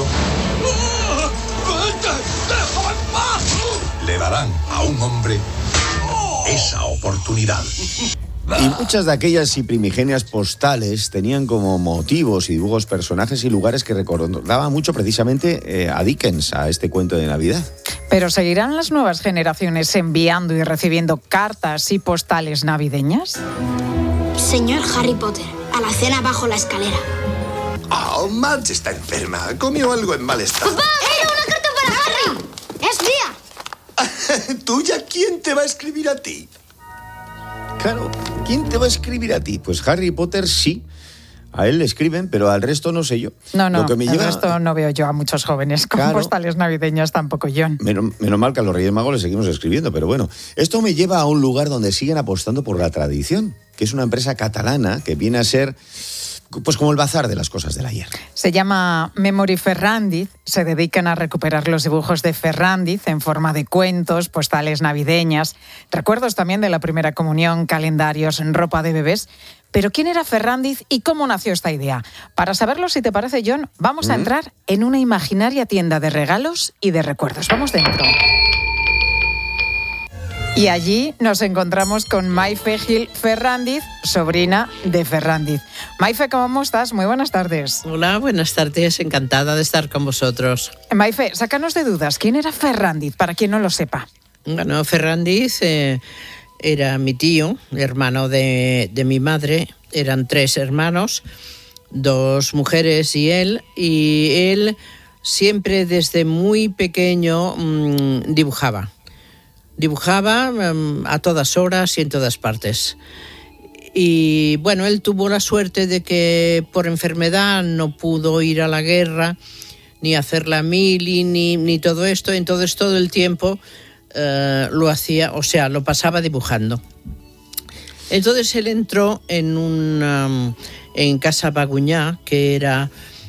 le darán a un hombre esa oportunidad. Y muchas de aquellas y primigenias postales tenían como motivos y dibujos personajes y lugares que recordaban mucho precisamente a Dickens, a este cuento de Navidad. ¿Pero seguirán las nuevas generaciones enviando y recibiendo cartas y postales navideñas? Señor Harry Potter, a la cena bajo la escalera. Oh, Marge está enferma. Comió algo en mal estado. ¡Papá! ¡Era una carta para Harry! ¡Es mía! ¿Tuya? ¿Quién te va a escribir a ti? Claro, ¿quién te va a escribir a ti? Pues Harry Potter sí. A él le escriben, pero al resto no sé yo. No, Lo que me el lleva... resto no veo yo a muchos jóvenes con Claro. postales navideñas, tampoco John. Menos mal que a los Reyes Magos les seguimos escribiendo, pero bueno. Esto me lleva a un lugar donde siguen apostando por la tradición, que es una empresa catalana que viene a ser pues como el bazar de las cosas del ayer. Se llama Memory Ferrandiz, se dedican a recuperar los dibujos de Ferrandiz en forma de cuentos, postales navideñas, recuerdos también de la primera comunión, calendarios, ropa de bebés. Pero ¿quién era Ferrandiz y cómo nació esta idea? Para saberlo, si te parece, John, vamos a entrar en una imaginaria tienda de regalos y de recuerdos. Vamos dentro. Y allí nos encontramos con Maife Gil Ferrandiz, sobrina de Ferrandiz. Maife, ¿cómo estás? Muy buenas tardes. Hola, buenas tardes. Encantada de estar con vosotros. Maife, sácanos de dudas. ¿Quién era Ferrandiz, para quien no lo sepa? Bueno, Ferrandiz era mi tío, hermano de mi madre. Eran 3 hermanos, 2 mujeres y él. Y él siempre desde muy pequeño dibujaba. Dibujaba a todas horas y en todas partes. Y bueno, él tuvo la suerte de que por enfermedad no pudo ir a la guerra, ni hacer la mili, ni todo esto. Entonces todo el tiempo lo hacía, o sea, lo pasaba dibujando. Entonces él entró en Casa Baguñá, que era...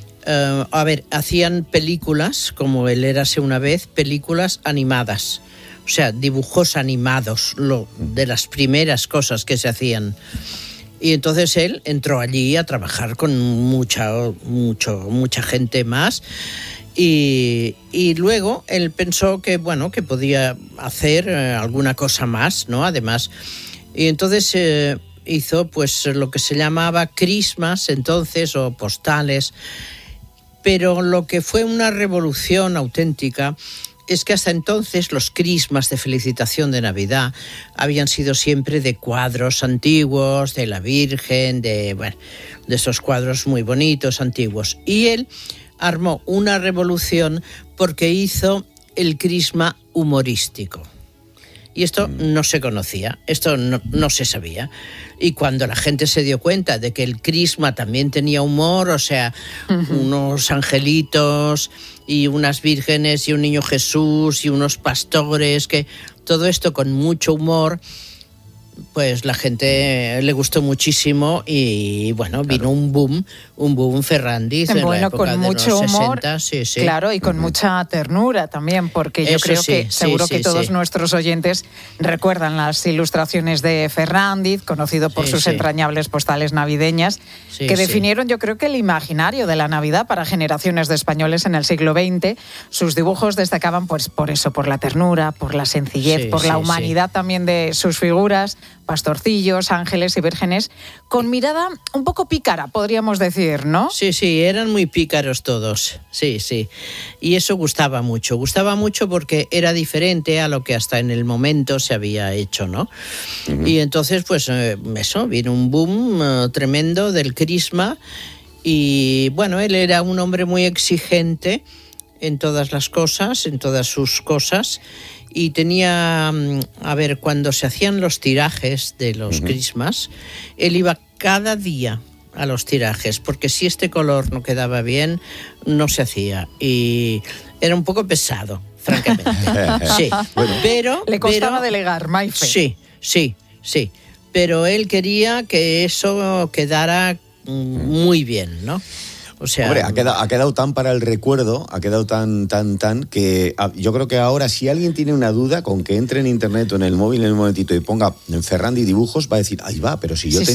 hacían películas, como él érase una vez, películas animadas. O sea, dibujos animados, de las primeras cosas que se hacían. Y entonces él entró allí a trabajar con mucha gente más. Y luego él pensó que, bueno, que podía hacer alguna cosa más, ¿no? Además. Y entonces hizo pues lo que se llamaba crismas entonces, o postales. Pero lo que fue una revolución auténtica es que hasta entonces los crismas de felicitación de Navidad habían sido siempre de cuadros antiguos, de la Virgen, de esos cuadros muy bonitos, antiguos. Y él armó una revolución porque hizo el crisma humorístico. Y esto no se conocía, esto no se sabía. Y cuando la gente se dio cuenta de que el crisma también tenía humor, o sea, unos angelitos y unas vírgenes y un niño Jesús y unos pastores, que todo esto con mucho humor, pues la gente le gustó muchísimo y bueno, vino un boom Ferrandiz en la época con de mucho los humor, 60, sí. Claro, y con mucha ternura también, porque yo creo que seguro que todos nuestros oyentes recuerdan las ilustraciones de Ferrandiz, conocido por sus entrañables postales navideñas, que definieron, yo creo que el imaginario de la Navidad para generaciones de españoles en el siglo XX. Sus dibujos destacaban pues por eso, por la ternura, por la sencillez, por la humanidad también de sus figuras, pastorcillos, ángeles y vírgenes, con mirada un poco pícara, podríamos decir, ¿no? Sí, eran muy pícaros todos, sí. Y eso gustaba mucho porque era diferente a lo que hasta en el momento se había hecho, ¿no? Y entonces, pues eso, vino un boom tremendo del crisma y, bueno, él era un hombre muy exigente en todas las cosas, en todas sus cosas. Y tenía, cuando se hacían los tirajes de los crismas, él iba cada día a los tirajes, porque si este color no quedaba bien, no se hacía. Y era un poco pesado, francamente. Sí, pero... Le costaba delegar, Maife. Sí. Pero él quería que eso quedara muy bien, ¿no? O sea, hombre, ha quedado tan para el recuerdo, ha quedado tan, que yo creo que ahora si alguien tiene una duda, con que entre en internet o en el móvil en un momentito y ponga en Ferrandiz dibujos, va a decir, ahí va, pero si yo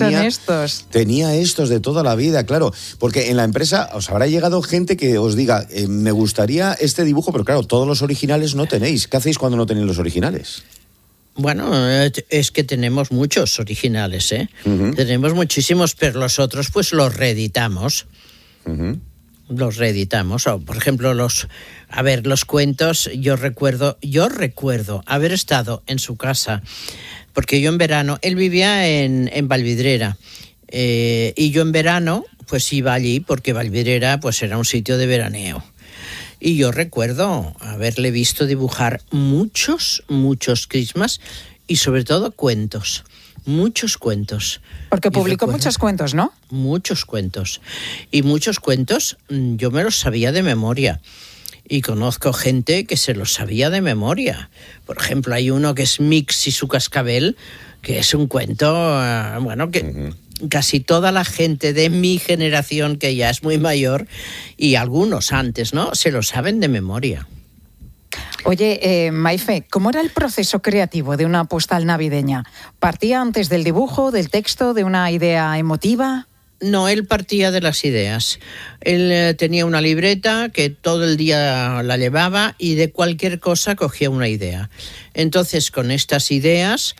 tenía estos de toda la vida, claro, porque en la empresa os habrá llegado gente que os diga, me gustaría este dibujo, pero claro, todos los originales no tenéis. ¿Qué hacéis cuando no tenéis los originales? Bueno, es que tenemos muchos originales, Tenemos muchísimos, pero los otros pues los reeditamos. los reeditamos. O, por ejemplo, los cuentos, yo recuerdo haber estado en su casa, porque yo en verano, él vivía en Valvidrera, y yo en verano pues iba allí, porque Valvidrera pues era un sitio de veraneo. Y yo recuerdo haberle visto dibujar muchos Christmas y sobre todo cuentos. Muchos cuentos. Porque publicó muchos cuentos, ¿no? Muchos cuentos. Y muchos cuentos yo me los sabía de memoria. Y conozco gente que se los sabía de memoria. Por ejemplo, hay uno que es Mix y su cascabel, que es un cuento, que casi toda la gente de mi generación, que ya es muy mayor, y algunos antes, ¿no?, se lo saben de memoria. Oye, Maife, ¿cómo era el proceso creativo de una postal navideña? ¿Partía antes del dibujo, del texto, de una idea emotiva? No, él partía de las ideas. Él tenía una libreta que todo el día la llevaba y de cualquier cosa cogía una idea. Entonces, con estas ideas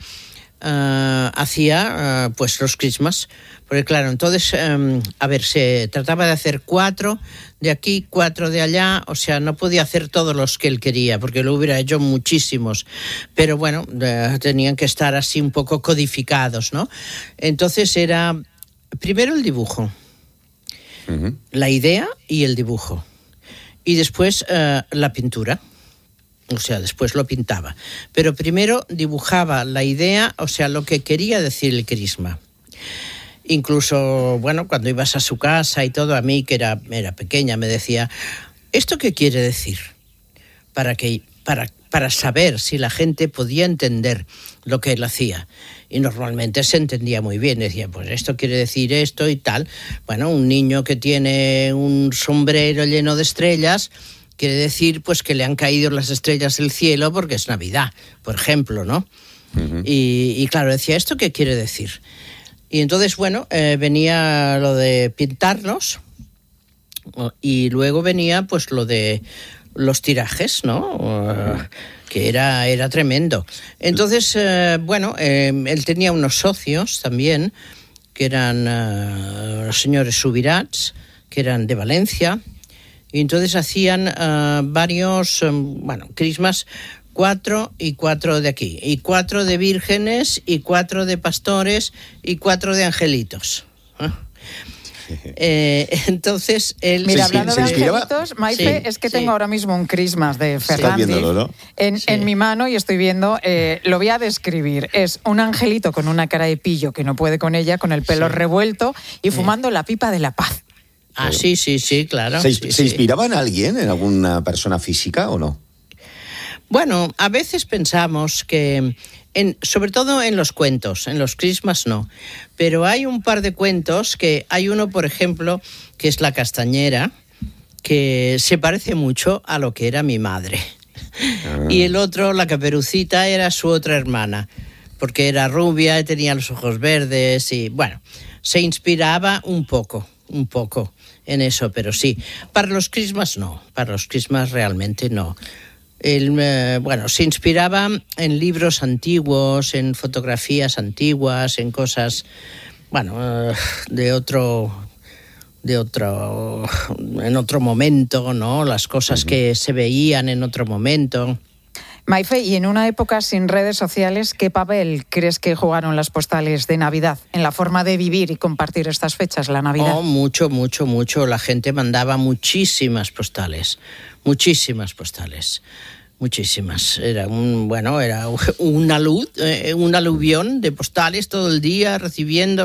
hacía pues los Christmas. Porque claro, entonces, se trataba de hacer 4 de aquí, 4 de allá, o sea, no podía hacer todos los que él quería, porque lo hubiera hecho muchísimos, pero bueno, tenían que estar así un poco codificados, ¿no? Entonces era primero el dibujo, la idea y el dibujo, y después la pintura. O sea, después lo pintaba. Pero primero dibujaba la idea, o sea, lo que quería decir el crisma. Incluso, cuando ibas a su casa y todo, a mí, que era pequeña, me decía, ¿esto qué quiere decir? Para saber si la gente podía entender lo que él hacía. Y normalmente se entendía muy bien. Decía, pues esto quiere decir esto y tal. Bueno, un niño que tiene un sombrero lleno de estrellas quiere decir pues que le han caído las estrellas del cielo porque es Navidad, por ejemplo, ¿no? Y claro, decía, ¿esto qué quiere decir? Y entonces, venía lo de pintarlos y luego venía pues lo de los tirajes, ¿no? Que era tremendo. Entonces, él tenía unos socios también, que eran los señores Subirats, que eran de Valencia. Y entonces hacían varios, Christmas, 4 y 4 de aquí, y 4 de vírgenes, y 4 de pastores, y 4 de angelitos. Entonces él... Mira, hablando de angelitos, Maife, es que tengo ahora mismo un Christmas de Fernández en mi mano y estoy viendo, lo voy a describir, es un angelito con una cara de pillo que no puede con ella, con el pelo revuelto y fumando la pipa de la paz. Ah, sí, claro. ¿Se inspiraba en alguien, en alguna persona física o no? Bueno, a veces pensamos que, sobre todo en los cuentos, en los Christmas no, pero hay un par de cuentos que hay uno, por ejemplo, que es La Castañera, que se parece mucho a lo que era mi madre. Y el otro, La Caperucita, era su otra hermana, porque era rubia y tenía los ojos verdes y, se inspiraba un poco en eso, pero sí. Para los Christmas no, para los Christmas realmente no. Él, se inspiraba en libros antiguos, en fotografías antiguas, en cosas, en otro momento, ¿no? Las cosas que se veían en otro momento. Maife, y en una época sin redes sociales, ¿qué papel crees que jugaron las postales de Navidad en la forma de vivir y compartir estas fechas, la Navidad? Oh, mucho. La gente mandaba muchísimas postales. Era una luz, un aluvión de postales todo el día, recibiendo.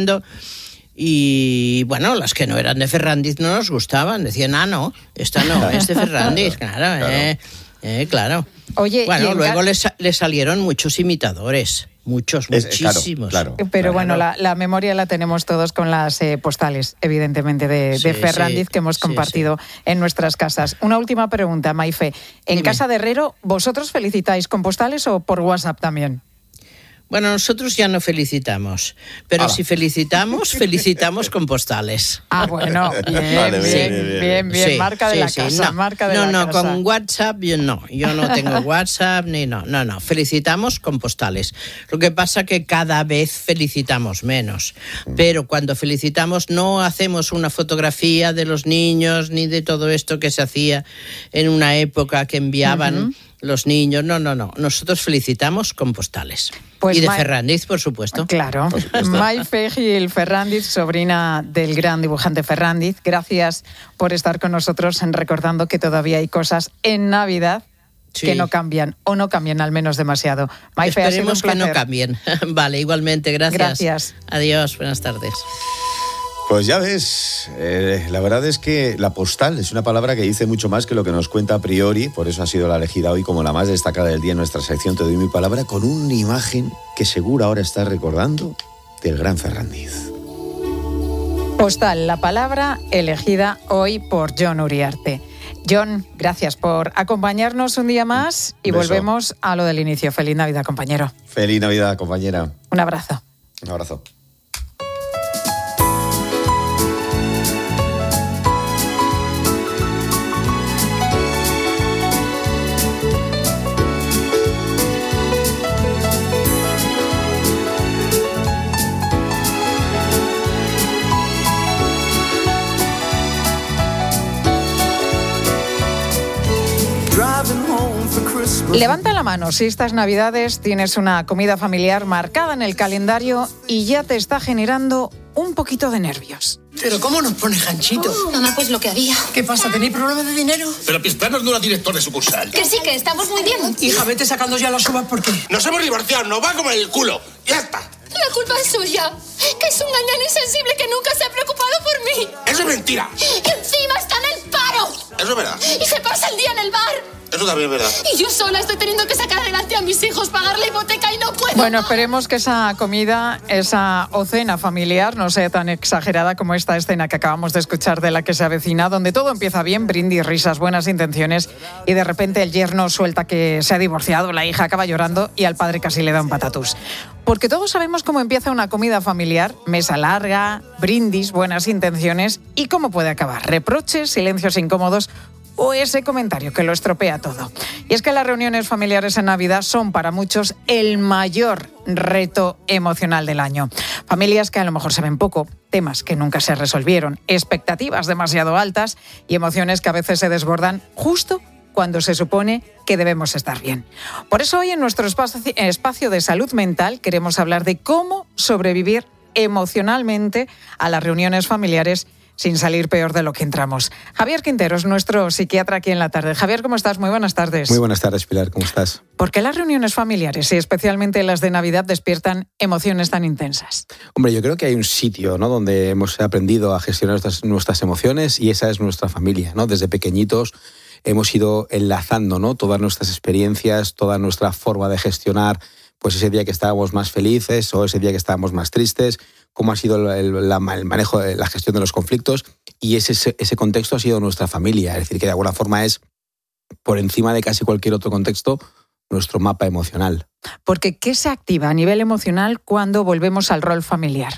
Y las que no eran de Ferrandiz no nos gustaban. Decían, no, esta no, es de Ferrandiz, claro. Claro. Oye, luego le salieron muchos imitadores, muchísimos. Claro. Pero la memoria la tenemos todos con las postales, evidentemente, de Ferrandiz que hemos compartido en nuestras casas. Una última pregunta, Maife. En casa de Herrero, ¿vosotros felicitáis con postales o por WhatsApp también? Bueno, nosotros ya no felicitamos, pero si felicitamos con postales. Ah, bueno, bien, Sí, marca de la sí, casa, no, marca de la casa. Con WhatsApp yo no tengo WhatsApp ni no, felicitamos con postales. Lo que pasa que cada vez felicitamos menos, pero cuando felicitamos no hacemos una fotografía de los niños ni de todo esto que se hacía en una época que enviaban los niños, no, nosotros felicitamos con postales. Pues y de Ferrandiz, por supuesto. Claro. Maife Gil Ferrandiz, sobrina del gran dibujante Ferrandiz, gracias por estar con nosotros recordando que todavía hay cosas en Navidad que no cambian, o no cambian al menos demasiado. Maife, esperemos ha sido un placer. que no cambien. Vale, igualmente, gracias. Adiós, buenas tardes. Pues ya ves, la verdad es que la postal es una palabra que dice mucho más que lo que nos cuenta a priori, por eso ha sido la elegida hoy como la más destacada del día en nuestra sección Te doy mi palabra, con una imagen que seguro ahora estás recordando del gran Ferrandiz. Postal, la palabra elegida hoy por Jon Uriarte. Jon, gracias por acompañarnos un día más y volvemos a lo del inicio. Feliz Navidad, compañero. Feliz Navidad, compañera. Un abrazo. Un abrazo. Levanta la mano si estas Navidades tienes una comida familiar marcada en el calendario y ya te está generando un poquito de nervios. ¿Pero cómo nos pone Janchito? Mamá, pues lo que había. ¿Qué pasa? ¿Tenéis problemas de dinero? Pero Pisplanos no era director de sucursal. Que sí, que estamos muy bien. Hija, vete sacando ya las uvas porque... Nos hemos divorciado, nos va a comer el culo. ¡Ya está! La culpa es suya. Que es un gañán insensible que nunca se ha preocupado por mí. ¡Eso es mentira! Y encima está en el paro. Eso es verdad. Y se pasa el día en el bar. Eso también es verdad. Y yo sola estoy teniendo que sacar adelante a mis hijos, pagar la hipoteca y no puedo. Bueno, esperemos que esa comida, esa cena familiar no sea tan exagerada como esta escena que acabamos de escuchar de la que se avecina, donde todo empieza bien, brindis, risas, buenas intenciones, y de repente el yerno suelta que se ha divorciado, la hija acaba llorando y al padre casi le da un patatús. Porque todos sabemos cómo empieza una comida familiar, mesa larga, brindis, buenas intenciones, y cómo puede acabar, reproches, silencios incómodos o ese comentario que lo estropea todo. Y es que las reuniones familiares en Navidad son para muchos el mayor reto emocional del año. Familias que a lo mejor saben poco, temas que nunca se resolvieron, expectativas demasiado altas y emociones que a veces se desbordan justo cuando se supone que debemos estar bien. Por eso hoy en nuestro espacio de salud mental queremos hablar de cómo sobrevivir emocionalmente a las reuniones familiares sin salir peor de lo que entramos. Javier Quintero es nuestro psiquiatra aquí en la tarde. Javier, ¿cómo estás? Muy buenas tardes. Muy buenas tardes, Pilar. ¿Cómo estás? ¿Por qué las reuniones familiares y especialmente las de Navidad despiertan emociones tan intensas? Hombre, yo creo que hay un sitio, ¿no?, donde hemos aprendido a gestionar nuestras emociones y esa es nuestra familia, ¿no? Desde pequeñitos hemos ido enlazando, ¿no?, todas nuestras experiencias, toda nuestra forma de gestionar, pues ese día que estábamos más felices o ese día que estábamos más tristes, cómo ha sido el manejo, la gestión de los conflictos, y ese contexto ha sido nuestra familia. Es decir, que de alguna forma es, por encima de casi cualquier otro contexto, nuestro mapa emocional. Porque ¿qué se activa a nivel emocional cuando volvemos al rol familiar?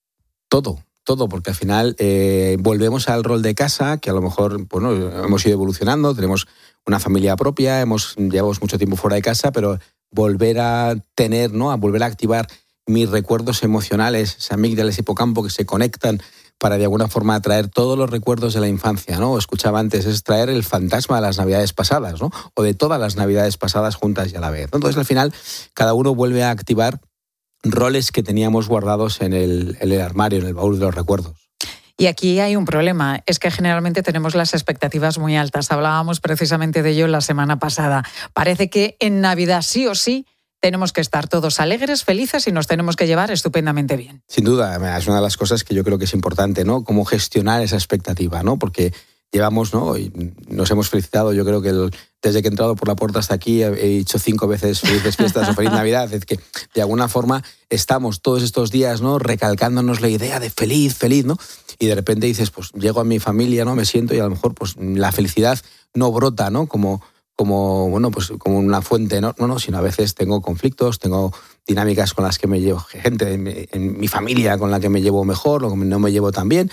Todo, porque al final volvemos al rol de casa, que a lo mejor bueno, hemos ido evolucionando, tenemos una familia propia, llevamos mucho tiempo fuera de casa, pero volver a tener, ¿no?, a volver a activar mis recuerdos emocionales, esa amígdala, ese hipocampo que se conectan para de alguna forma atraer todos los recuerdos de la infancia, ¿no? Escuchaba antes, es traer el fantasma de las Navidades pasadas, ¿no? O de todas las Navidades pasadas juntas y a la vez, ¿no? Entonces, al final, cada uno vuelve a activar roles que teníamos guardados en el armario, en el baúl de los recuerdos. Y aquí hay un problema, es que generalmente tenemos las expectativas muy altas. Hablábamos precisamente de ello la semana pasada. Parece que en Navidad sí o sí tenemos que estar todos alegres, felices y nos tenemos que llevar estupendamente bien. Sin duda, es una de las cosas que yo creo que es importante, ¿no? Cómo gestionar esa expectativa, ¿no? Porque llevamos, ¿no?, y nos hemos felicitado, yo creo que desde que he entrado por la puerta hasta aquí he dicho 5 veces felices fiestas o feliz Navidad. Es que de alguna forma estamos todos estos días, ¿no?, recalcándonos la idea de feliz, ¿no? Y de repente dices, pues llego a mi familia, ¿no?, me siento y a lo mejor pues la felicidad no brota, ¿no?, como como, bueno, pues como una fuente, no, sino a veces tengo conflictos, tengo dinámicas con las que me llevo, gente en mi familia con la que me llevo mejor, o no me llevo tan bien,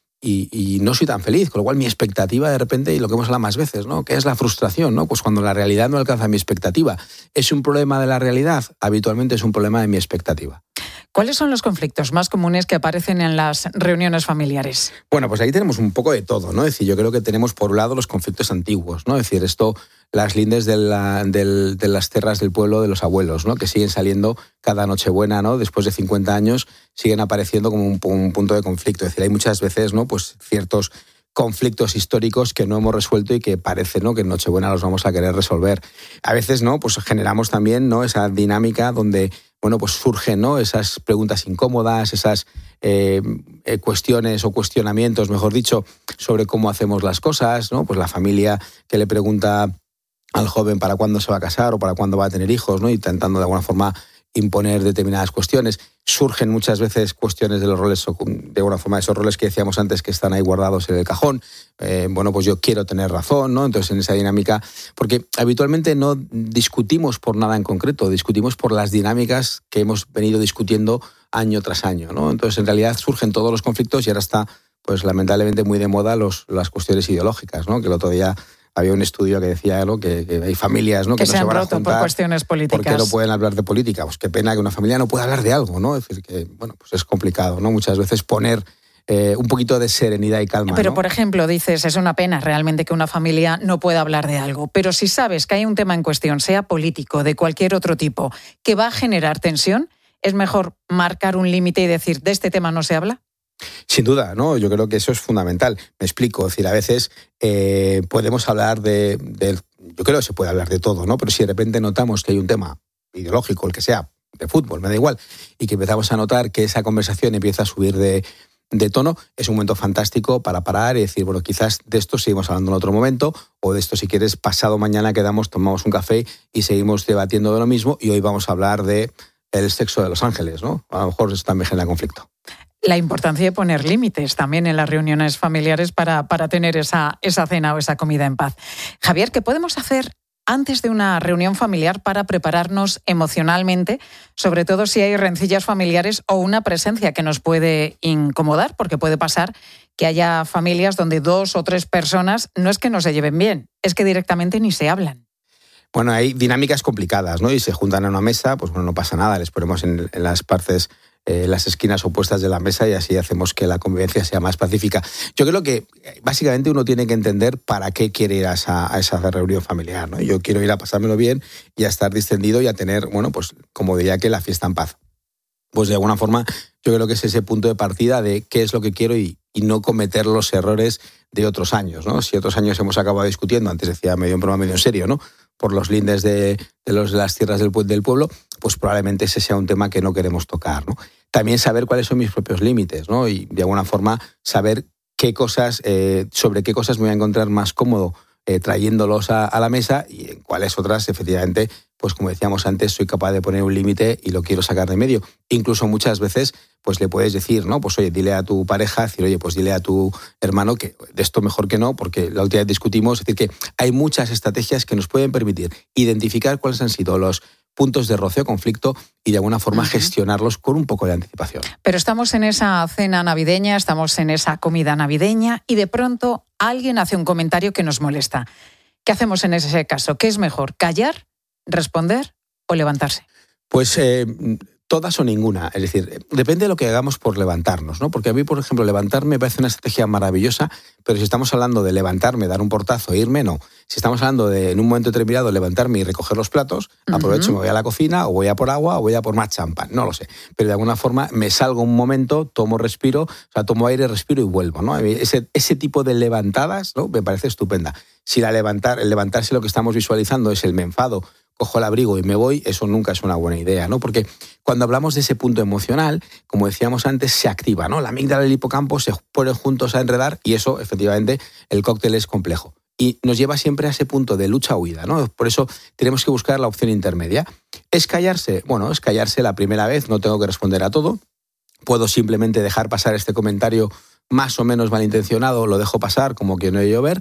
y no soy tan feliz, con lo cual mi expectativa de repente, y lo que hemos hablado más veces, ¿no? ¿Qué es la frustración, no? Pues cuando la realidad no alcanza mi expectativa. ¿Es un problema de la realidad? Habitualmente es un problema de mi expectativa. ¿Cuáles son los conflictos más comunes que aparecen en las reuniones familiares? Bueno, pues ahí tenemos un poco de todo, ¿no? Es decir, yo creo que tenemos por un lado los conflictos antiguos, ¿no? Es decir, las lindes de las tierras del pueblo de los abuelos, ¿no? Que siguen saliendo cada Nochebuena, ¿no? Después de 50 años siguen apareciendo como un punto de conflicto. Es decir, hay muchas veces, ¿no? Pues ciertos conflictos históricos que no hemos resuelto y que parece, ¿no? que en Nochebuena los vamos a querer resolver. A veces, ¿no? Pues generamos también, ¿no? esa dinámica donde, bueno, pues surgen, ¿no? esas preguntas incómodas, esas cuestiones o cuestionamientos, mejor dicho, sobre cómo hacemos las cosas, ¿no? Pues la familia que le pregunta al joven para cuándo se va a casar o para cuándo va a tener hijos, ¿no? Intentando de alguna forma imponer determinadas cuestiones. Surgen muchas veces cuestiones de los roles, de alguna forma, esos roles que decíamos antes que están ahí guardados en el cajón. Bueno, pues yo quiero tener razón, ¿no? Entonces, en esa dinámica, porque habitualmente no discutimos por nada en concreto, discutimos por las dinámicas que hemos venido discutiendo año tras año, ¿no? Entonces, en realidad surgen todos los conflictos y ahora está, pues lamentablemente, muy de moda las cuestiones ideológicas, ¿no? Que el otro día había un estudio que decía, ¿no? que hay familias, ¿no? que no se van a juntar por cuestiones políticas. Porque no pueden hablar de política. Pues qué pena que una familia no pueda hablar de algo, ¿no? Es decir, que bueno, pues es complicado, ¿no? Muchas veces poner un poquito de serenidad y calma. Pero, ¿no? por ejemplo, dices, es una pena realmente que una familia no pueda hablar de algo. Pero si sabes que hay un tema en cuestión, sea político, de cualquier otro tipo, que va a generar tensión, ¿es mejor marcar un límite y decir, de este tema no se habla? Sin duda, ¿no? Yo creo que eso es fundamental. Me explico. Es decir, a veces podemos hablar yo creo que se puede hablar de todo, ¿no? Pero si de repente notamos que hay un tema ideológico, el que sea, de fútbol, me da igual, y que empezamos a notar que esa conversación empieza a subir de tono, es un momento fantástico para parar y decir, bueno, quizás de esto seguimos hablando en otro momento, o de esto, si quieres, pasado mañana quedamos, tomamos un café y seguimos debatiendo de lo mismo, y hoy vamos a hablar del sexo de los ángeles, ¿no? A lo mejor eso también genera conflicto. La importancia de poner límites también en las reuniones familiares para tener esa cena o esa comida en paz. Javier, ¿qué podemos hacer antes de una reunión familiar para prepararnos emocionalmente, sobre todo si hay rencillas familiares o una presencia que nos puede incomodar? Porque puede pasar que haya familias donde 2 o 3 personas no es que no se lleven bien, es que directamente ni se hablan. Bueno, hay dinámicas complicadas, ¿no? Y se juntan en una mesa, pues bueno, no pasa nada, les ponemos en las partes, las esquinas opuestas de la mesa y así hacemos que la convivencia sea más pacífica. Yo creo que básicamente uno tiene que entender para qué quiere ir a esa reunión familiar, ¿no? Yo quiero ir a pasármelo bien y a estar distendido y a tener, bueno, pues como diría que la fiesta en paz. Pues de alguna forma yo creo que es ese punto de partida de qué es lo que quiero y no cometer los errores de otros años, ¿no? Si otros años hemos acabado discutiendo, antes decía medio en broma, medio en serio, ¿no? Por los lindes de las tierras del pueblo, pues probablemente ese sea un tema que no queremos tocar, ¿no? También saber cuáles son mis propios límites, ¿no? Y de alguna forma saber sobre qué cosas me voy a encontrar más cómodo trayéndolos a la mesa y en cuáles otras, efectivamente, pues como decíamos antes, soy capaz de poner un límite y lo quiero sacar de medio. Incluso muchas veces, pues le puedes decir, ¿no? Pues oye, dile a tu pareja, decir, oye, pues dile a tu hermano que de esto mejor que no, porque la última vez discutimos. Es decir, que hay muchas estrategias que nos pueden permitir identificar cuáles han sido los puntos de roce o conflicto y de alguna forma gestionarlos con un poco de anticipación. Pero estamos en esa cena navideña, estamos en esa comida navideña y de pronto alguien hace un comentario que nos molesta. ¿Qué hacemos en ese caso? ¿Qué es mejor? ¿Callar, responder o levantarse? Pues todas o ninguna. Es decir, depende de lo que hagamos por levantarnos, ¿no? Porque a mí, por ejemplo, levantarme me parece una estrategia maravillosa, pero si estamos hablando de levantarme, dar un portazo e irme, no. Si estamos hablando de, en un momento determinado, levantarme y recoger los platos, aprovecho, me voy a la cocina, o voy a por agua, o voy a por más champán, no lo sé. Pero de alguna forma me salgo un momento, tomo tomo aire, respiro y vuelvo, ¿no? A mí ese tipo de levantadas, ¿no? Me parece estupenda. Si el levantarse lo que estamos visualizando es el me enfado, cojo el abrigo y me voy, eso nunca es una buena idea, ¿no? Porque cuando hablamos de ese punto emocional, como decíamos antes, se activa, ¿no? La amígdala y el hipocampo se ponen juntos a enredar y eso, efectivamente, el cóctel es complejo. Y nos lleva siempre a ese punto de lucha-huida, ¿no? Por eso tenemos que buscar la opción intermedia. ¿Es callarse? Bueno, es callarse la primera vez, no tengo que responder a todo. Puedo simplemente dejar pasar este comentario más o menos malintencionado, lo dejo pasar como que no he de llover.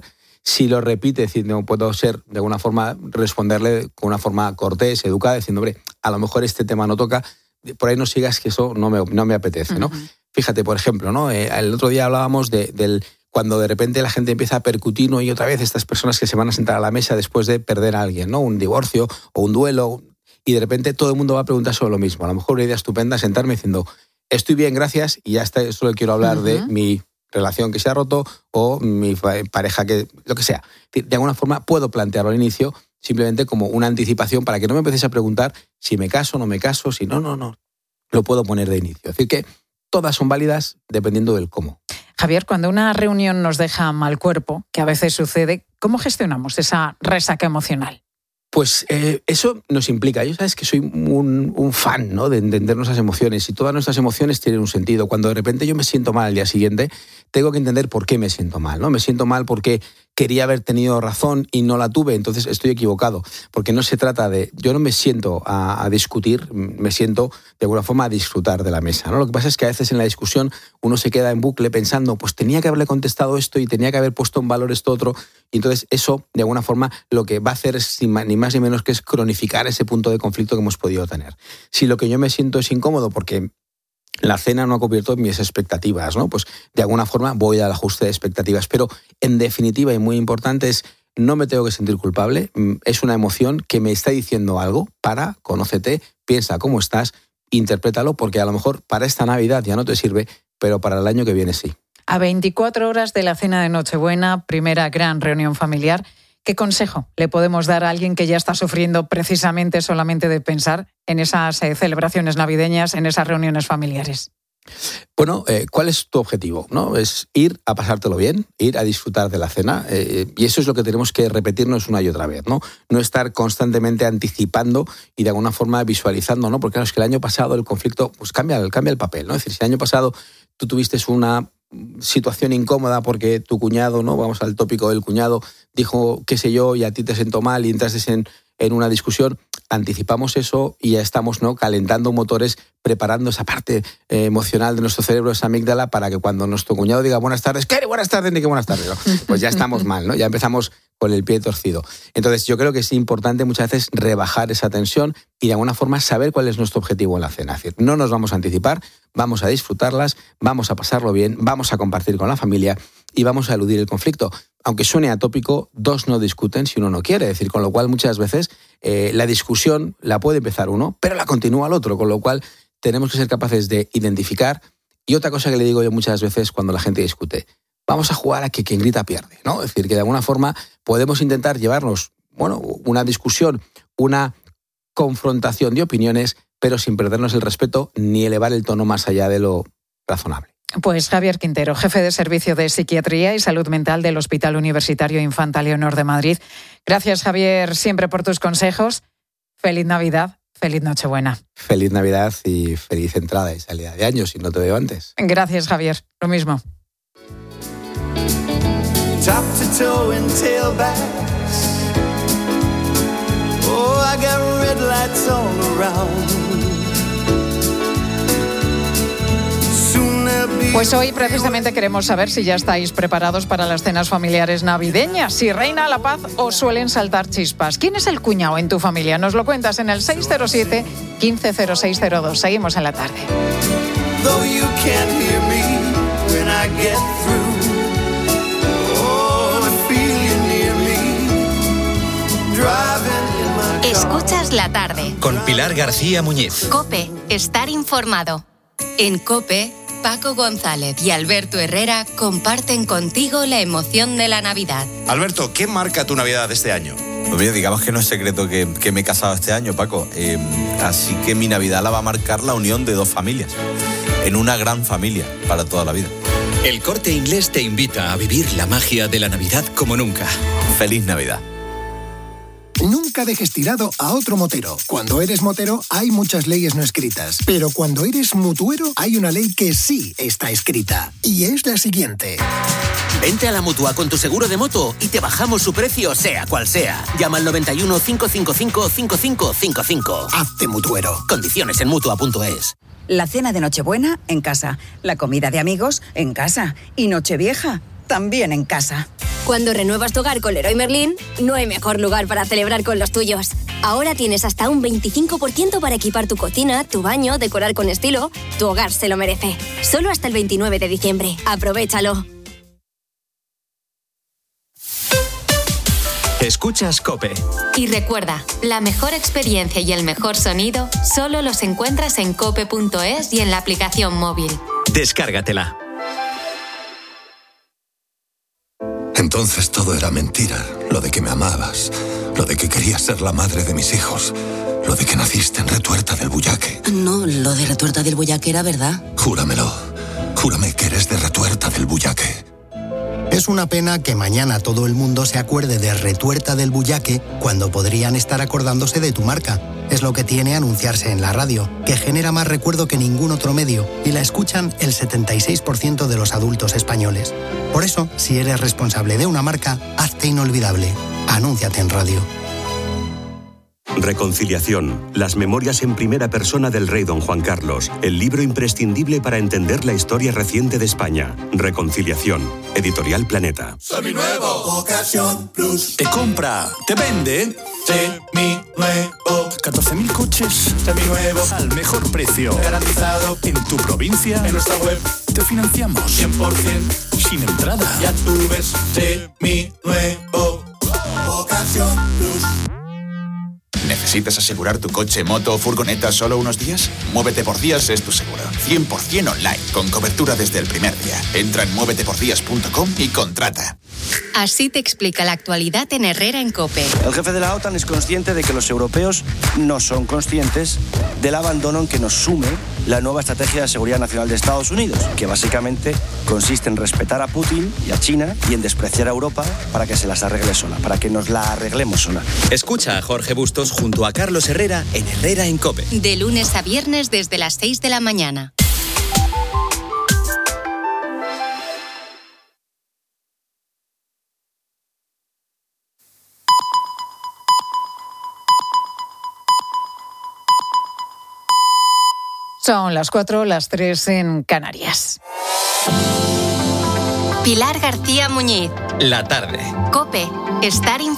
Si lo repite, diciendo, puedo ser de alguna forma, responderle con una forma cortés, educada, diciendo, hombre, a lo mejor este tema no toca, por ahí no sigas que eso no me apetece, ¿no? Fíjate, por ejemplo, ¿no? El otro día hablábamos del cuando de repente la gente empieza a percutir una y otra vez estas personas que se van a sentar a la mesa después de perder a alguien, ¿no? Un divorcio o un duelo, y de repente todo el mundo va a preguntar sobre lo mismo. A lo mejor una idea estupenda es sentarme diciendo, estoy bien, gracias, y ya está, solo quiero hablar de mi relación que se ha roto o mi pareja que, lo que sea. De alguna forma puedo plantearlo al inicio simplemente como una anticipación para que no me empecéis a preguntar si me caso, no me caso, si no. Lo puedo poner de inicio. Es decir, que todas son válidas dependiendo del cómo. Javier, cuando una reunión nos deja mal cuerpo, que a veces sucede, ¿cómo gestionamos esa resaca emocional? Pues eso nos implica. Yo sabes que soy un fan, ¿no?, de entender nuestras emociones, y todas nuestras emociones tienen un sentido. Cuando de repente yo me siento mal al día siguiente, tengo que entender por qué me siento mal, ¿no? Me siento mal porque quería haber tenido razón y no la tuve, entonces estoy equivocado. Porque no se trata de... Yo no me siento a discutir, me siento de alguna forma a disfrutar de la mesa, ¿no? Lo que pasa es que a veces en la discusión uno se queda en bucle pensando, pues tenía que haberle contestado esto y tenía que haber puesto en valor esto otro, y entonces eso, de alguna forma, lo que va a hacer es ni más ni menos que es cronificar ese punto de conflicto que hemos podido tener. Si lo que yo me siento es incómodo porque la cena no ha cubierto mis expectativas, ¿no?, pues de alguna forma voy al ajuste de expectativas. Pero en definitiva, y muy importante, es no me tengo que sentir culpable. Es una emoción que me está diciendo algo. Conócete, piensa cómo estás, interprétalo, porque a lo mejor para esta Navidad ya no te sirve, pero para el año que viene sí. A 24 horas de la cena de Nochebuena, primera gran reunión familiar, ¿qué consejo le podemos dar a alguien que ya está sufriendo precisamente solamente de pensar en esas celebraciones navideñas, en esas reuniones familiares? Bueno, ¿cuál es tu objetivo? ¿No? Es ir a pasártelo bien, ir a disfrutar de la cena, y eso es lo que tenemos que repetirnos una y otra vez, ¿no? No estar constantemente anticipando y de alguna forma visualizando, ¿no? Porque claro, es que el año pasado el conflicto pues cambia el papel, ¿no? Es decir, si el año pasado tú tuviste una situación incómoda porque tu cuñado, ¿no?, vamos al tópico del cuñado, dijo qué sé yo y a ti te sentó mal y entraste en una discusión, anticipamos eso y ya estamos, ¿no?, calentando motores, preparando esa parte emocional de nuestro cerebro, esa amígdala, para que cuando nuestro cuñado diga buenas tardes, ¿qué? Buenas tardes, ni qué buenas tardes, ¿no? Pues ya estamos mal, ¿no? Ya empezamos con el pie torcido. Entonces yo creo que es importante muchas veces rebajar esa tensión y de alguna forma saber cuál es nuestro objetivo en la cena. Es decir, no nos vamos a anticipar, vamos a disfrutarlas, vamos a pasarlo bien, vamos a compartir con la familia y vamos a eludir el conflicto. Aunque suene atópico, dos no discuten si uno no quiere. Es decir, con lo cual muchas veces la discusión la puede empezar uno, pero la continúa el otro, con lo cual tenemos que ser capaces de identificar. Y otra cosa que le digo yo muchas veces cuando la gente discute, vamos a jugar a que quien grita pierde, ¿no? Es decir, que de alguna forma podemos intentar llevarnos, bueno, una discusión, una confrontación de opiniones, pero sin perdernos el respeto ni elevar el tono más allá de lo razonable. Pues Javier Quintero, jefe de Servicio de Psiquiatría y Salud Mental del Hospital Universitario Infanta Leonor de Madrid. Gracias, Javier, siempre por tus consejos. Feliz Navidad, feliz Nochebuena. Feliz Navidad y feliz entrada y salida de año, si no te veo antes. Gracias, Javier. Lo mismo. Top to toe and tailbacks. Oh, I got red lights all around. Pues hoy precisamente queremos saber si ya estáis preparados para las cenas familiares navideñas, si reina la paz o suelen saltar chispas. ¿Quién es el cuñado en tu familia? Nos lo cuentas en el 607-150602. Seguimos en la tarde. Escuchas la tarde. Con Pilar García Muñiz. COPE. Estar informado. En COPE, Paco González y Alberto Herrera comparten contigo la emoción de la Navidad. Alberto, ¿qué marca tu Navidad de este año? Pues mira, digamos que no es secreto que me he casado este año, Paco. Así que mi Navidad la va a marcar la unión de dos familias. En una gran familia para toda la vida. El Corte Inglés te invita a vivir la magia de la Navidad como nunca. Feliz Navidad. Nunca dejes tirado a otro motero. Cuando eres motero hay muchas leyes no escritas, pero cuando eres mutuero hay una ley que sí está escrita, y es la siguiente. Vente a la Mutua con tu seguro de moto y te bajamos su precio sea cual sea. Llama al 91 555 5555. Hazte mutuero. Condiciones en Mutua.es. La cena de Nochebuena en casa, la comida de amigos en casa y Nochevieja también en casa. Cuando renuevas tu hogar con Leroy Merlin, no hay mejor lugar para celebrar con los tuyos. Ahora tienes hasta un 25% para equipar tu cocina, tu baño, decorar con estilo. Tu hogar se lo merece. Solo hasta el 29 de diciembre. ¡Aprovéchalo! Escuchas COPE. Y recuerda, la mejor experiencia y el mejor sonido solo los encuentras en cope.es y en la aplicación móvil. Descárgatela. Entonces todo era mentira. Lo de que me amabas, lo de que querías ser la madre de mis hijos, lo de que naciste en Retuerta del Bullaque. No, lo de Retuerta del Bullaque era verdad. Júramelo. Júrame que eres de Retuerta del Bullaque. Es una pena que mañana todo el mundo se acuerde de Retuerta del Bullaque cuando podrían estar acordándose de tu marca. Es lo que tiene anunciarse en la radio, que genera más recuerdo que ningún otro medio y la escuchan el 76% de los adultos españoles. Por eso, si eres responsable de una marca, hazte inolvidable. Anúnciate en radio. Reconciliación. Las memorias en primera persona del rey don Juan Carlos. El libro imprescindible para entender la historia reciente de España. Reconciliación. Editorial Planeta. Seminuevo. Ocasión Plus. Te compra, te vende. Seminuevo. 14.000 coches. Seminuevos. Al mejor precio. Garantizado. En tu provincia. En nuestra web. Te financiamos. 100%. Sin entrada. Ya tú ves. Seminuevo. Ocasión Plus. ¿Necesitas asegurar tu coche, moto o furgoneta solo unos días? Muévete por Días es tu seguro. 100% online, con cobertura desde el primer día. Entra en muévetepordías.com y contrata. Así te explica la actualidad en Herrera en COPE. El jefe de la OTAN es consciente de que los europeos no son conscientes del abandono en que nos sume la nueva estrategia de seguridad nacional de Estados Unidos, que básicamente consiste en respetar a Putin y a China y en despreciar a Europa para que se las arregle sola, para que nos la arreglemos sola. Escucha a Jorge Bustos junto a Carlos Herrera en Herrera en COPE. De lunes a viernes desde las 6 de la mañana. Son las 4, las 3 en Canarias. Pilar García Muñiz. La tarde. COPE. Estar